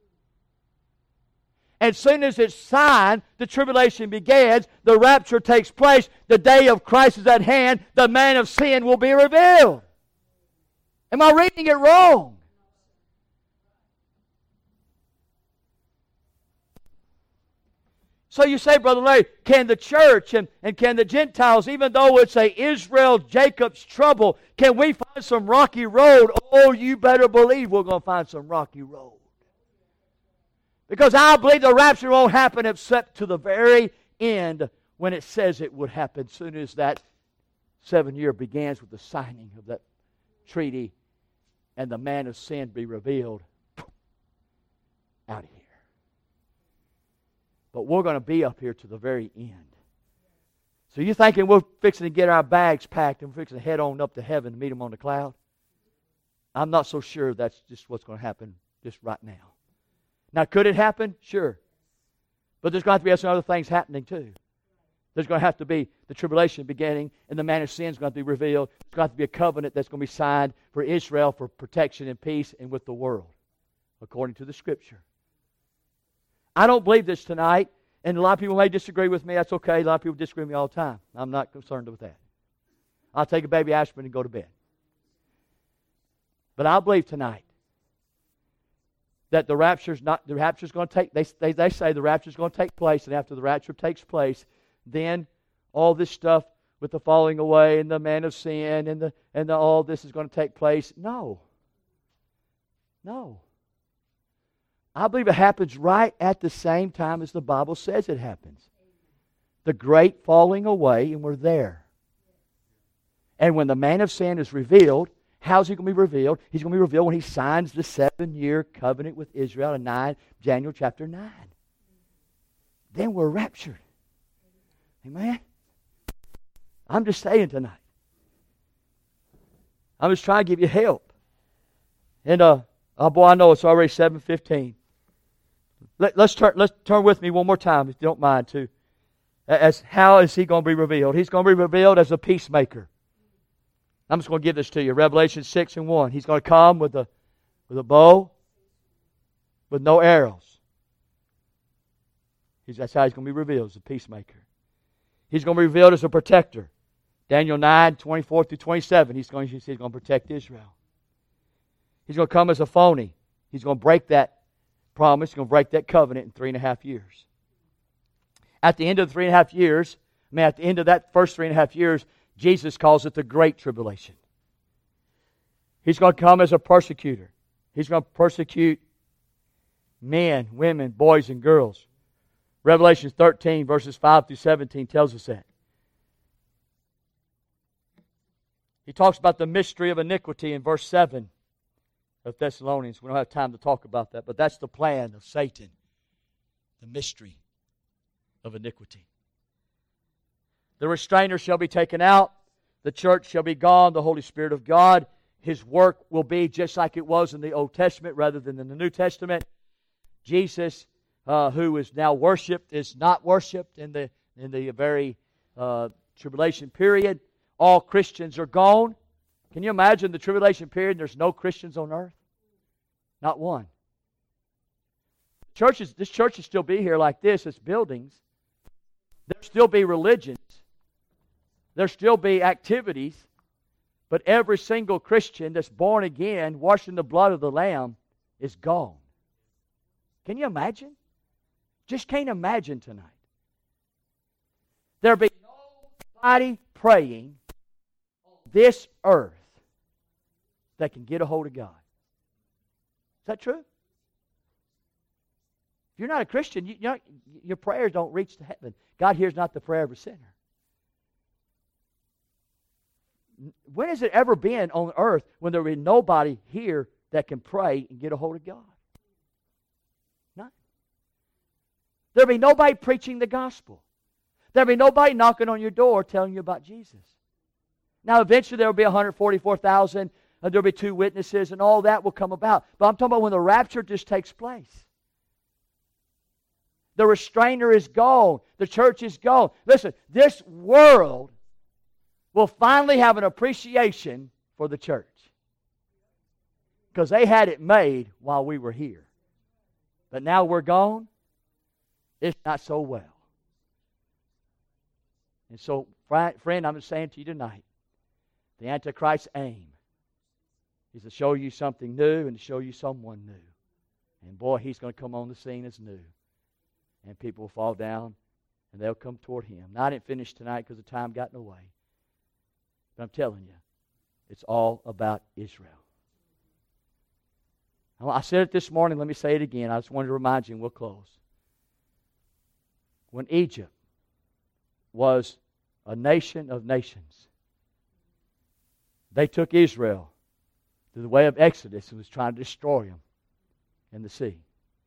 As soon as it's signed, the tribulation begins, the rapture takes place, the day of Christ is at hand, the man of sin will be revealed. Am I reading it wrong? So you say, Brother Larry, can the church and can the Gentiles, even though it's a Israel, Jacob's trouble, can we find some rocky road? Oh, you better believe we're going to find some rocky road. Because I believe the rapture won't happen except to the very end when it says it would happen, as soon as that 7-year begins with the signing of that treaty and the man of sin be revealed. Out of here. But we're going to be up here to the very end. So you thinking we're fixing to get our bags packed and we're fixing to head on up to heaven to meet Him on the cloud? I'm not so sure that's just what's going to happen just right now. Now, could it happen? Sure. But there's going to have to be some other things happening too. There's going to have to be the tribulation beginning, and the man of sin is going to be revealed. There's going to have to be a covenant that's going to be signed for Israel for protection and peace and with the world, according to the Scripture. I don't believe this tonight, and a lot of people may disagree with me. That's okay. A lot of people disagree with me all the time. I'm not concerned with that. I'll take a baby aspirin and go to bed. But I believe tonight that the rapture's going to take, they say the rapture's going to take place, and after the rapture takes place, then all this stuff with the falling away and the man of sin and all this is going to take place. No. I believe it happens right at the same time as the Bible says it happens. The great falling away, and we're there. And when the man of sin is revealed, how's he going to be revealed? He's going to be revealed when he signs the 7-year covenant with Israel in Daniel chapter 9. Then we're raptured. Amen? I'm just saying tonight. I'm just trying to give you help. And boy, I know it's already 7:15. Let's turn with me one more time, if you don't mind, to as how is he going to be revealed? He's going to be revealed as a peacemaker. I'm just going to give this to you. Revelation 6:1. He's going to come with a bow, with no arrows. That's how He's going to be revealed, as a peacemaker. He's going to be revealed as a protector. Daniel 9, 24 through 27, He's going to protect Israel. He's going to come as a phony. He's going to break that promise. He's going to break that covenant in 3.5 years. At the end of the 3.5 years, at the end of that first 3.5 years, Jesus calls it the Great Tribulation. He's going to come as a persecutor. He's going to persecute men, women, boys, and girls. Revelation 13, verses 5 through 17 tells us that. He talks about the mystery of iniquity in verse 7 of Thessalonians. We don't have time to talk about that, but that's the plan of Satan. The mystery of iniquity. The restrainer shall be taken out. The church shall be gone. The Holy Spirit of God. His work will be just like it was in the Old Testament rather than in the New Testament. Jesus, who is now worshipped, is not worshipped in the very tribulation period. All Christians are gone. Can you imagine the tribulation period and there's no Christians on earth? Not one. This church will still be here like this. It's buildings. There'll still be religions. There'll still be activities. But every single Christian that's born again, washed in the blood of the Lamb, is gone. Can you imagine? Just can't imagine tonight. There'll be nobody praying on this earth that can get a hold of God. Is that true? If you're not a Christian, your prayers don't reach to heaven. God hears not the prayer of a sinner. When has it ever been on earth when there will be nobody here that can pray and get a hold of God? None. There'll be nobody preaching the gospel. There'll be nobody knocking on your door telling you about Jesus. Now, eventually there will be 144,000, and there will be 2 witnesses, and all that will come about. But I'm talking about when the rapture just takes place. The restrainer is gone. The church is gone. Listen, this world will finally have an appreciation for the church. Because they had it made while we were here. But now we're gone, it's not so well. And so, friend, I'm just saying to you tonight, the Antichrist's aim is to show you something new and to show you someone new. And boy, he's going to come on the scene as new. And people will fall down and they'll come toward him. Now, I didn't finish tonight because the time got in the way. But I'm telling you, it's all about Israel. I said it this morning. Let me say it again. I just wanted to remind you, and we'll close. When Egypt was a nation of nations, they took Israel through the way of Exodus and was trying to destroy them in the sea.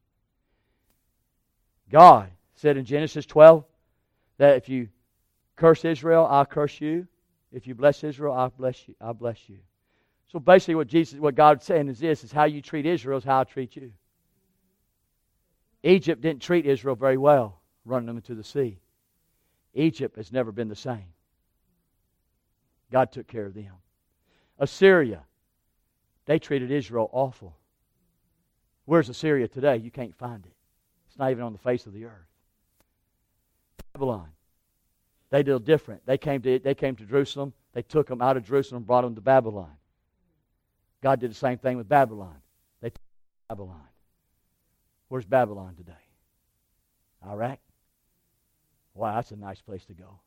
God said in Genesis 12 that if you curse Israel, I'll curse you. If you bless Israel, I'll bless you. I'll bless you. So basically what God's saying is this, is how you treat Israel is how I treat you. Egypt didn't treat Israel very well, running them into the sea. Egypt has never been the same. God took care of them. Assyria, they treated Israel awful. Where's Assyria today? You can't find it. It's not even on the face of the earth. Babylon, they did different. They came to Jerusalem. They took them out of Jerusalem and brought them to Babylon. God did the same thing with Babylon. They took Babylon. Where's Babylon today? Iraq? Wow, that's a nice place to go.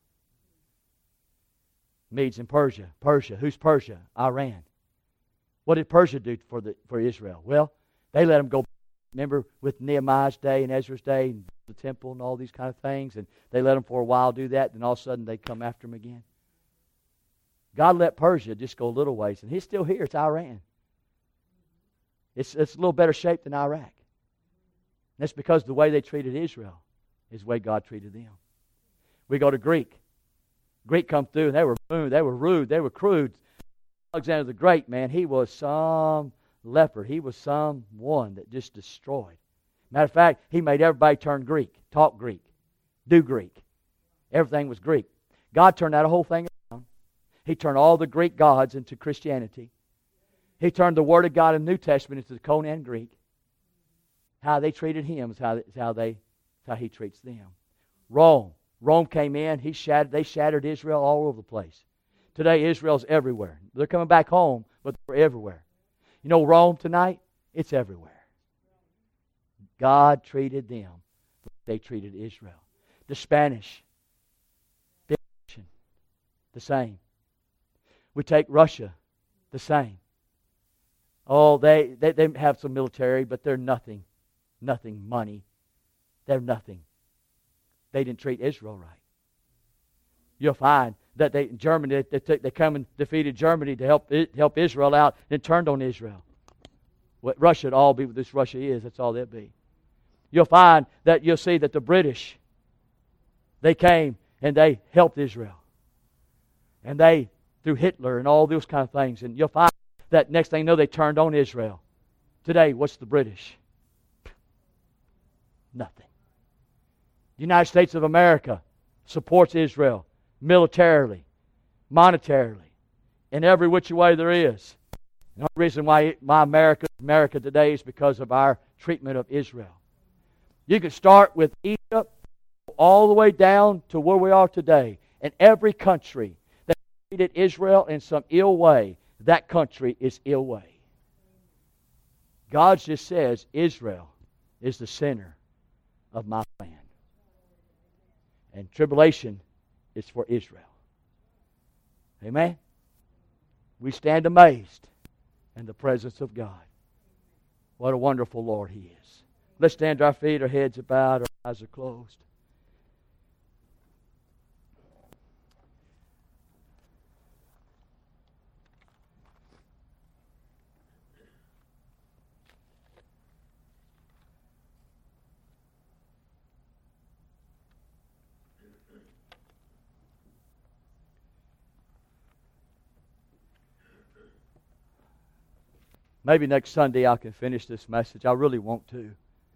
Medes and Persia. Persia. Who's Persia? Iran. What did Persia do for Israel? Well, they let them go. Remember with Nehemiah's day and Ezra's day and the temple and all these kind of things, and they let them for a while do that, and all of a sudden they come after them again. God let Persia just go a little ways, and he's still here. It's Iran. It's a little better shape than Iraq. And that's because the way they treated Israel is the way God treated them. We go to Greek. Greek come through, and they were rude, they were crude. Alexander the Great, man, he was some leper. He was someone that just destroyed. Matter of fact, he made everybody turn Greek, talk Greek, do Greek. Everything was Greek. God turned that whole thing around. He turned all the Greek gods into Christianity. He turned the Word of God in the New Testament into the Koine Greek. How they treated him is how they That's how He treats them. Rome came in. They shattered Israel all over the place. Today, Israel's everywhere. They're coming back home, but they're everywhere. You know, Rome tonight, it's everywhere. God treated them, but they treated Israel. The Spanish, the same. We take Russia, the same. Oh, they have some military, but they're nothing money. They're nothing. They didn't treat Israel right. You'll find that Germany, they come and defeated Germany to help Israel out, and turned on Israel. What Russia would all be what this Russia is. That's all they'll be. You'll find that you'll see that the British, they came and they helped Israel. And they, through Hitler and all those kind of things, and you'll find that next thing you know, they turned on Israel. Today, what's the British? Nothing. The United States of America supports Israel militarily, monetarily, in every which way there is. The only reason why America is America today is because of our treatment of Israel. You can start with Egypt all the way down to where we are today. And every country that treated Israel in some ill way, that country is ill way. God just says Israel is the center of my plan. And tribulation is for Israel. Amen? We stand amazed in the presence of God. What a wonderful Lord He is. Let's stand to our feet, our heads are bowed, our eyes are closed. Maybe next Sunday I can finish this message. I really want to.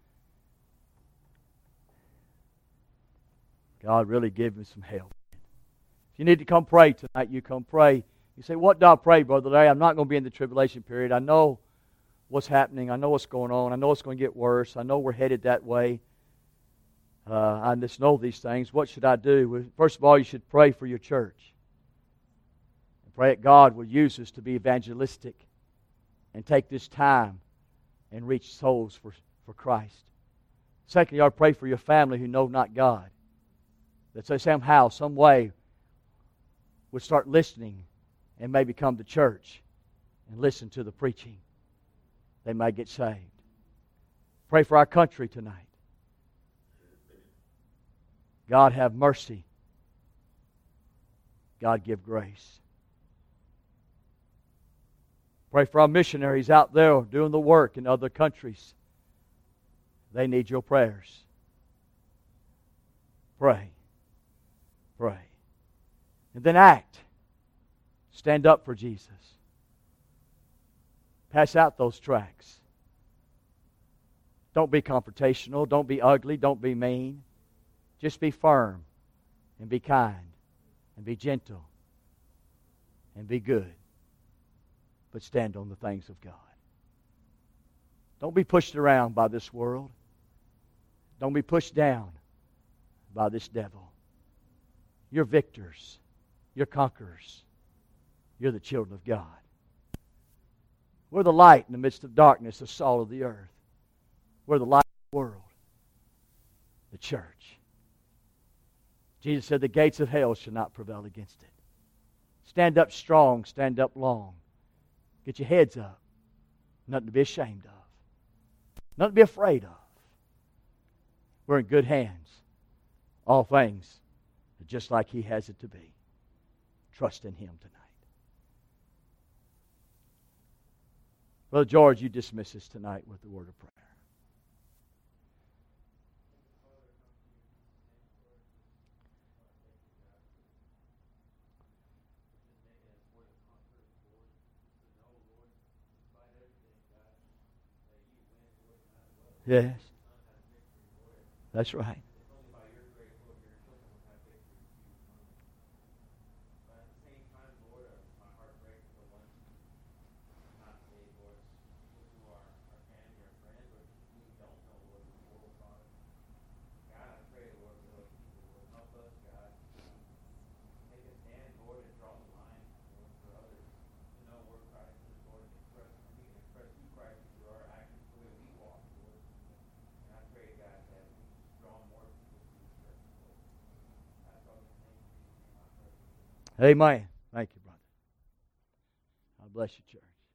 God really give me some help. If you need to come pray tonight, you come pray. You say, what do I pray, Brother Larry? I'm not going to be in the tribulation period. I know what's happening. I know what's going on. I know it's going to get worse. I know we're headed that way. I just know these things. What should I do? Well, first of all, you should pray for your church. And pray that God will use us to be evangelistic and take this time and reach souls for Christ. Secondly, you ought to pray for your family who know not God. That they somehow, some way, would start listening and maybe come to church and listen to the preaching. They might get saved. Pray for our country tonight. God have mercy. God give grace. Pray for our missionaries out there doing the work in other countries. They need your prayers. Pray. Pray. And then act. Stand up for Jesus. Pass out those tracts. Don't be confrontational. Don't be ugly. Don't be mean. Just be firm and be kind and be gentle and be good. But stand on the things of God. Don't be pushed around by this world. Don't be pushed down by this devil. You're victors. You're conquerors. You're the children of God. We're the light in the midst of darkness, the salt of the earth. We're the light of the world. The church. Jesus said the gates of hell shall not prevail against it. Stand up strong. Stand up long. Get your heads up. Nothing to be ashamed of. Nothing to be afraid of. We're in good hands. All things are just like He has it to be. Trust in Him tonight. Brother George, you dismiss us tonight with the word of prayer. Yes. That's right. Amen. Thank you, brother. God bless you, church.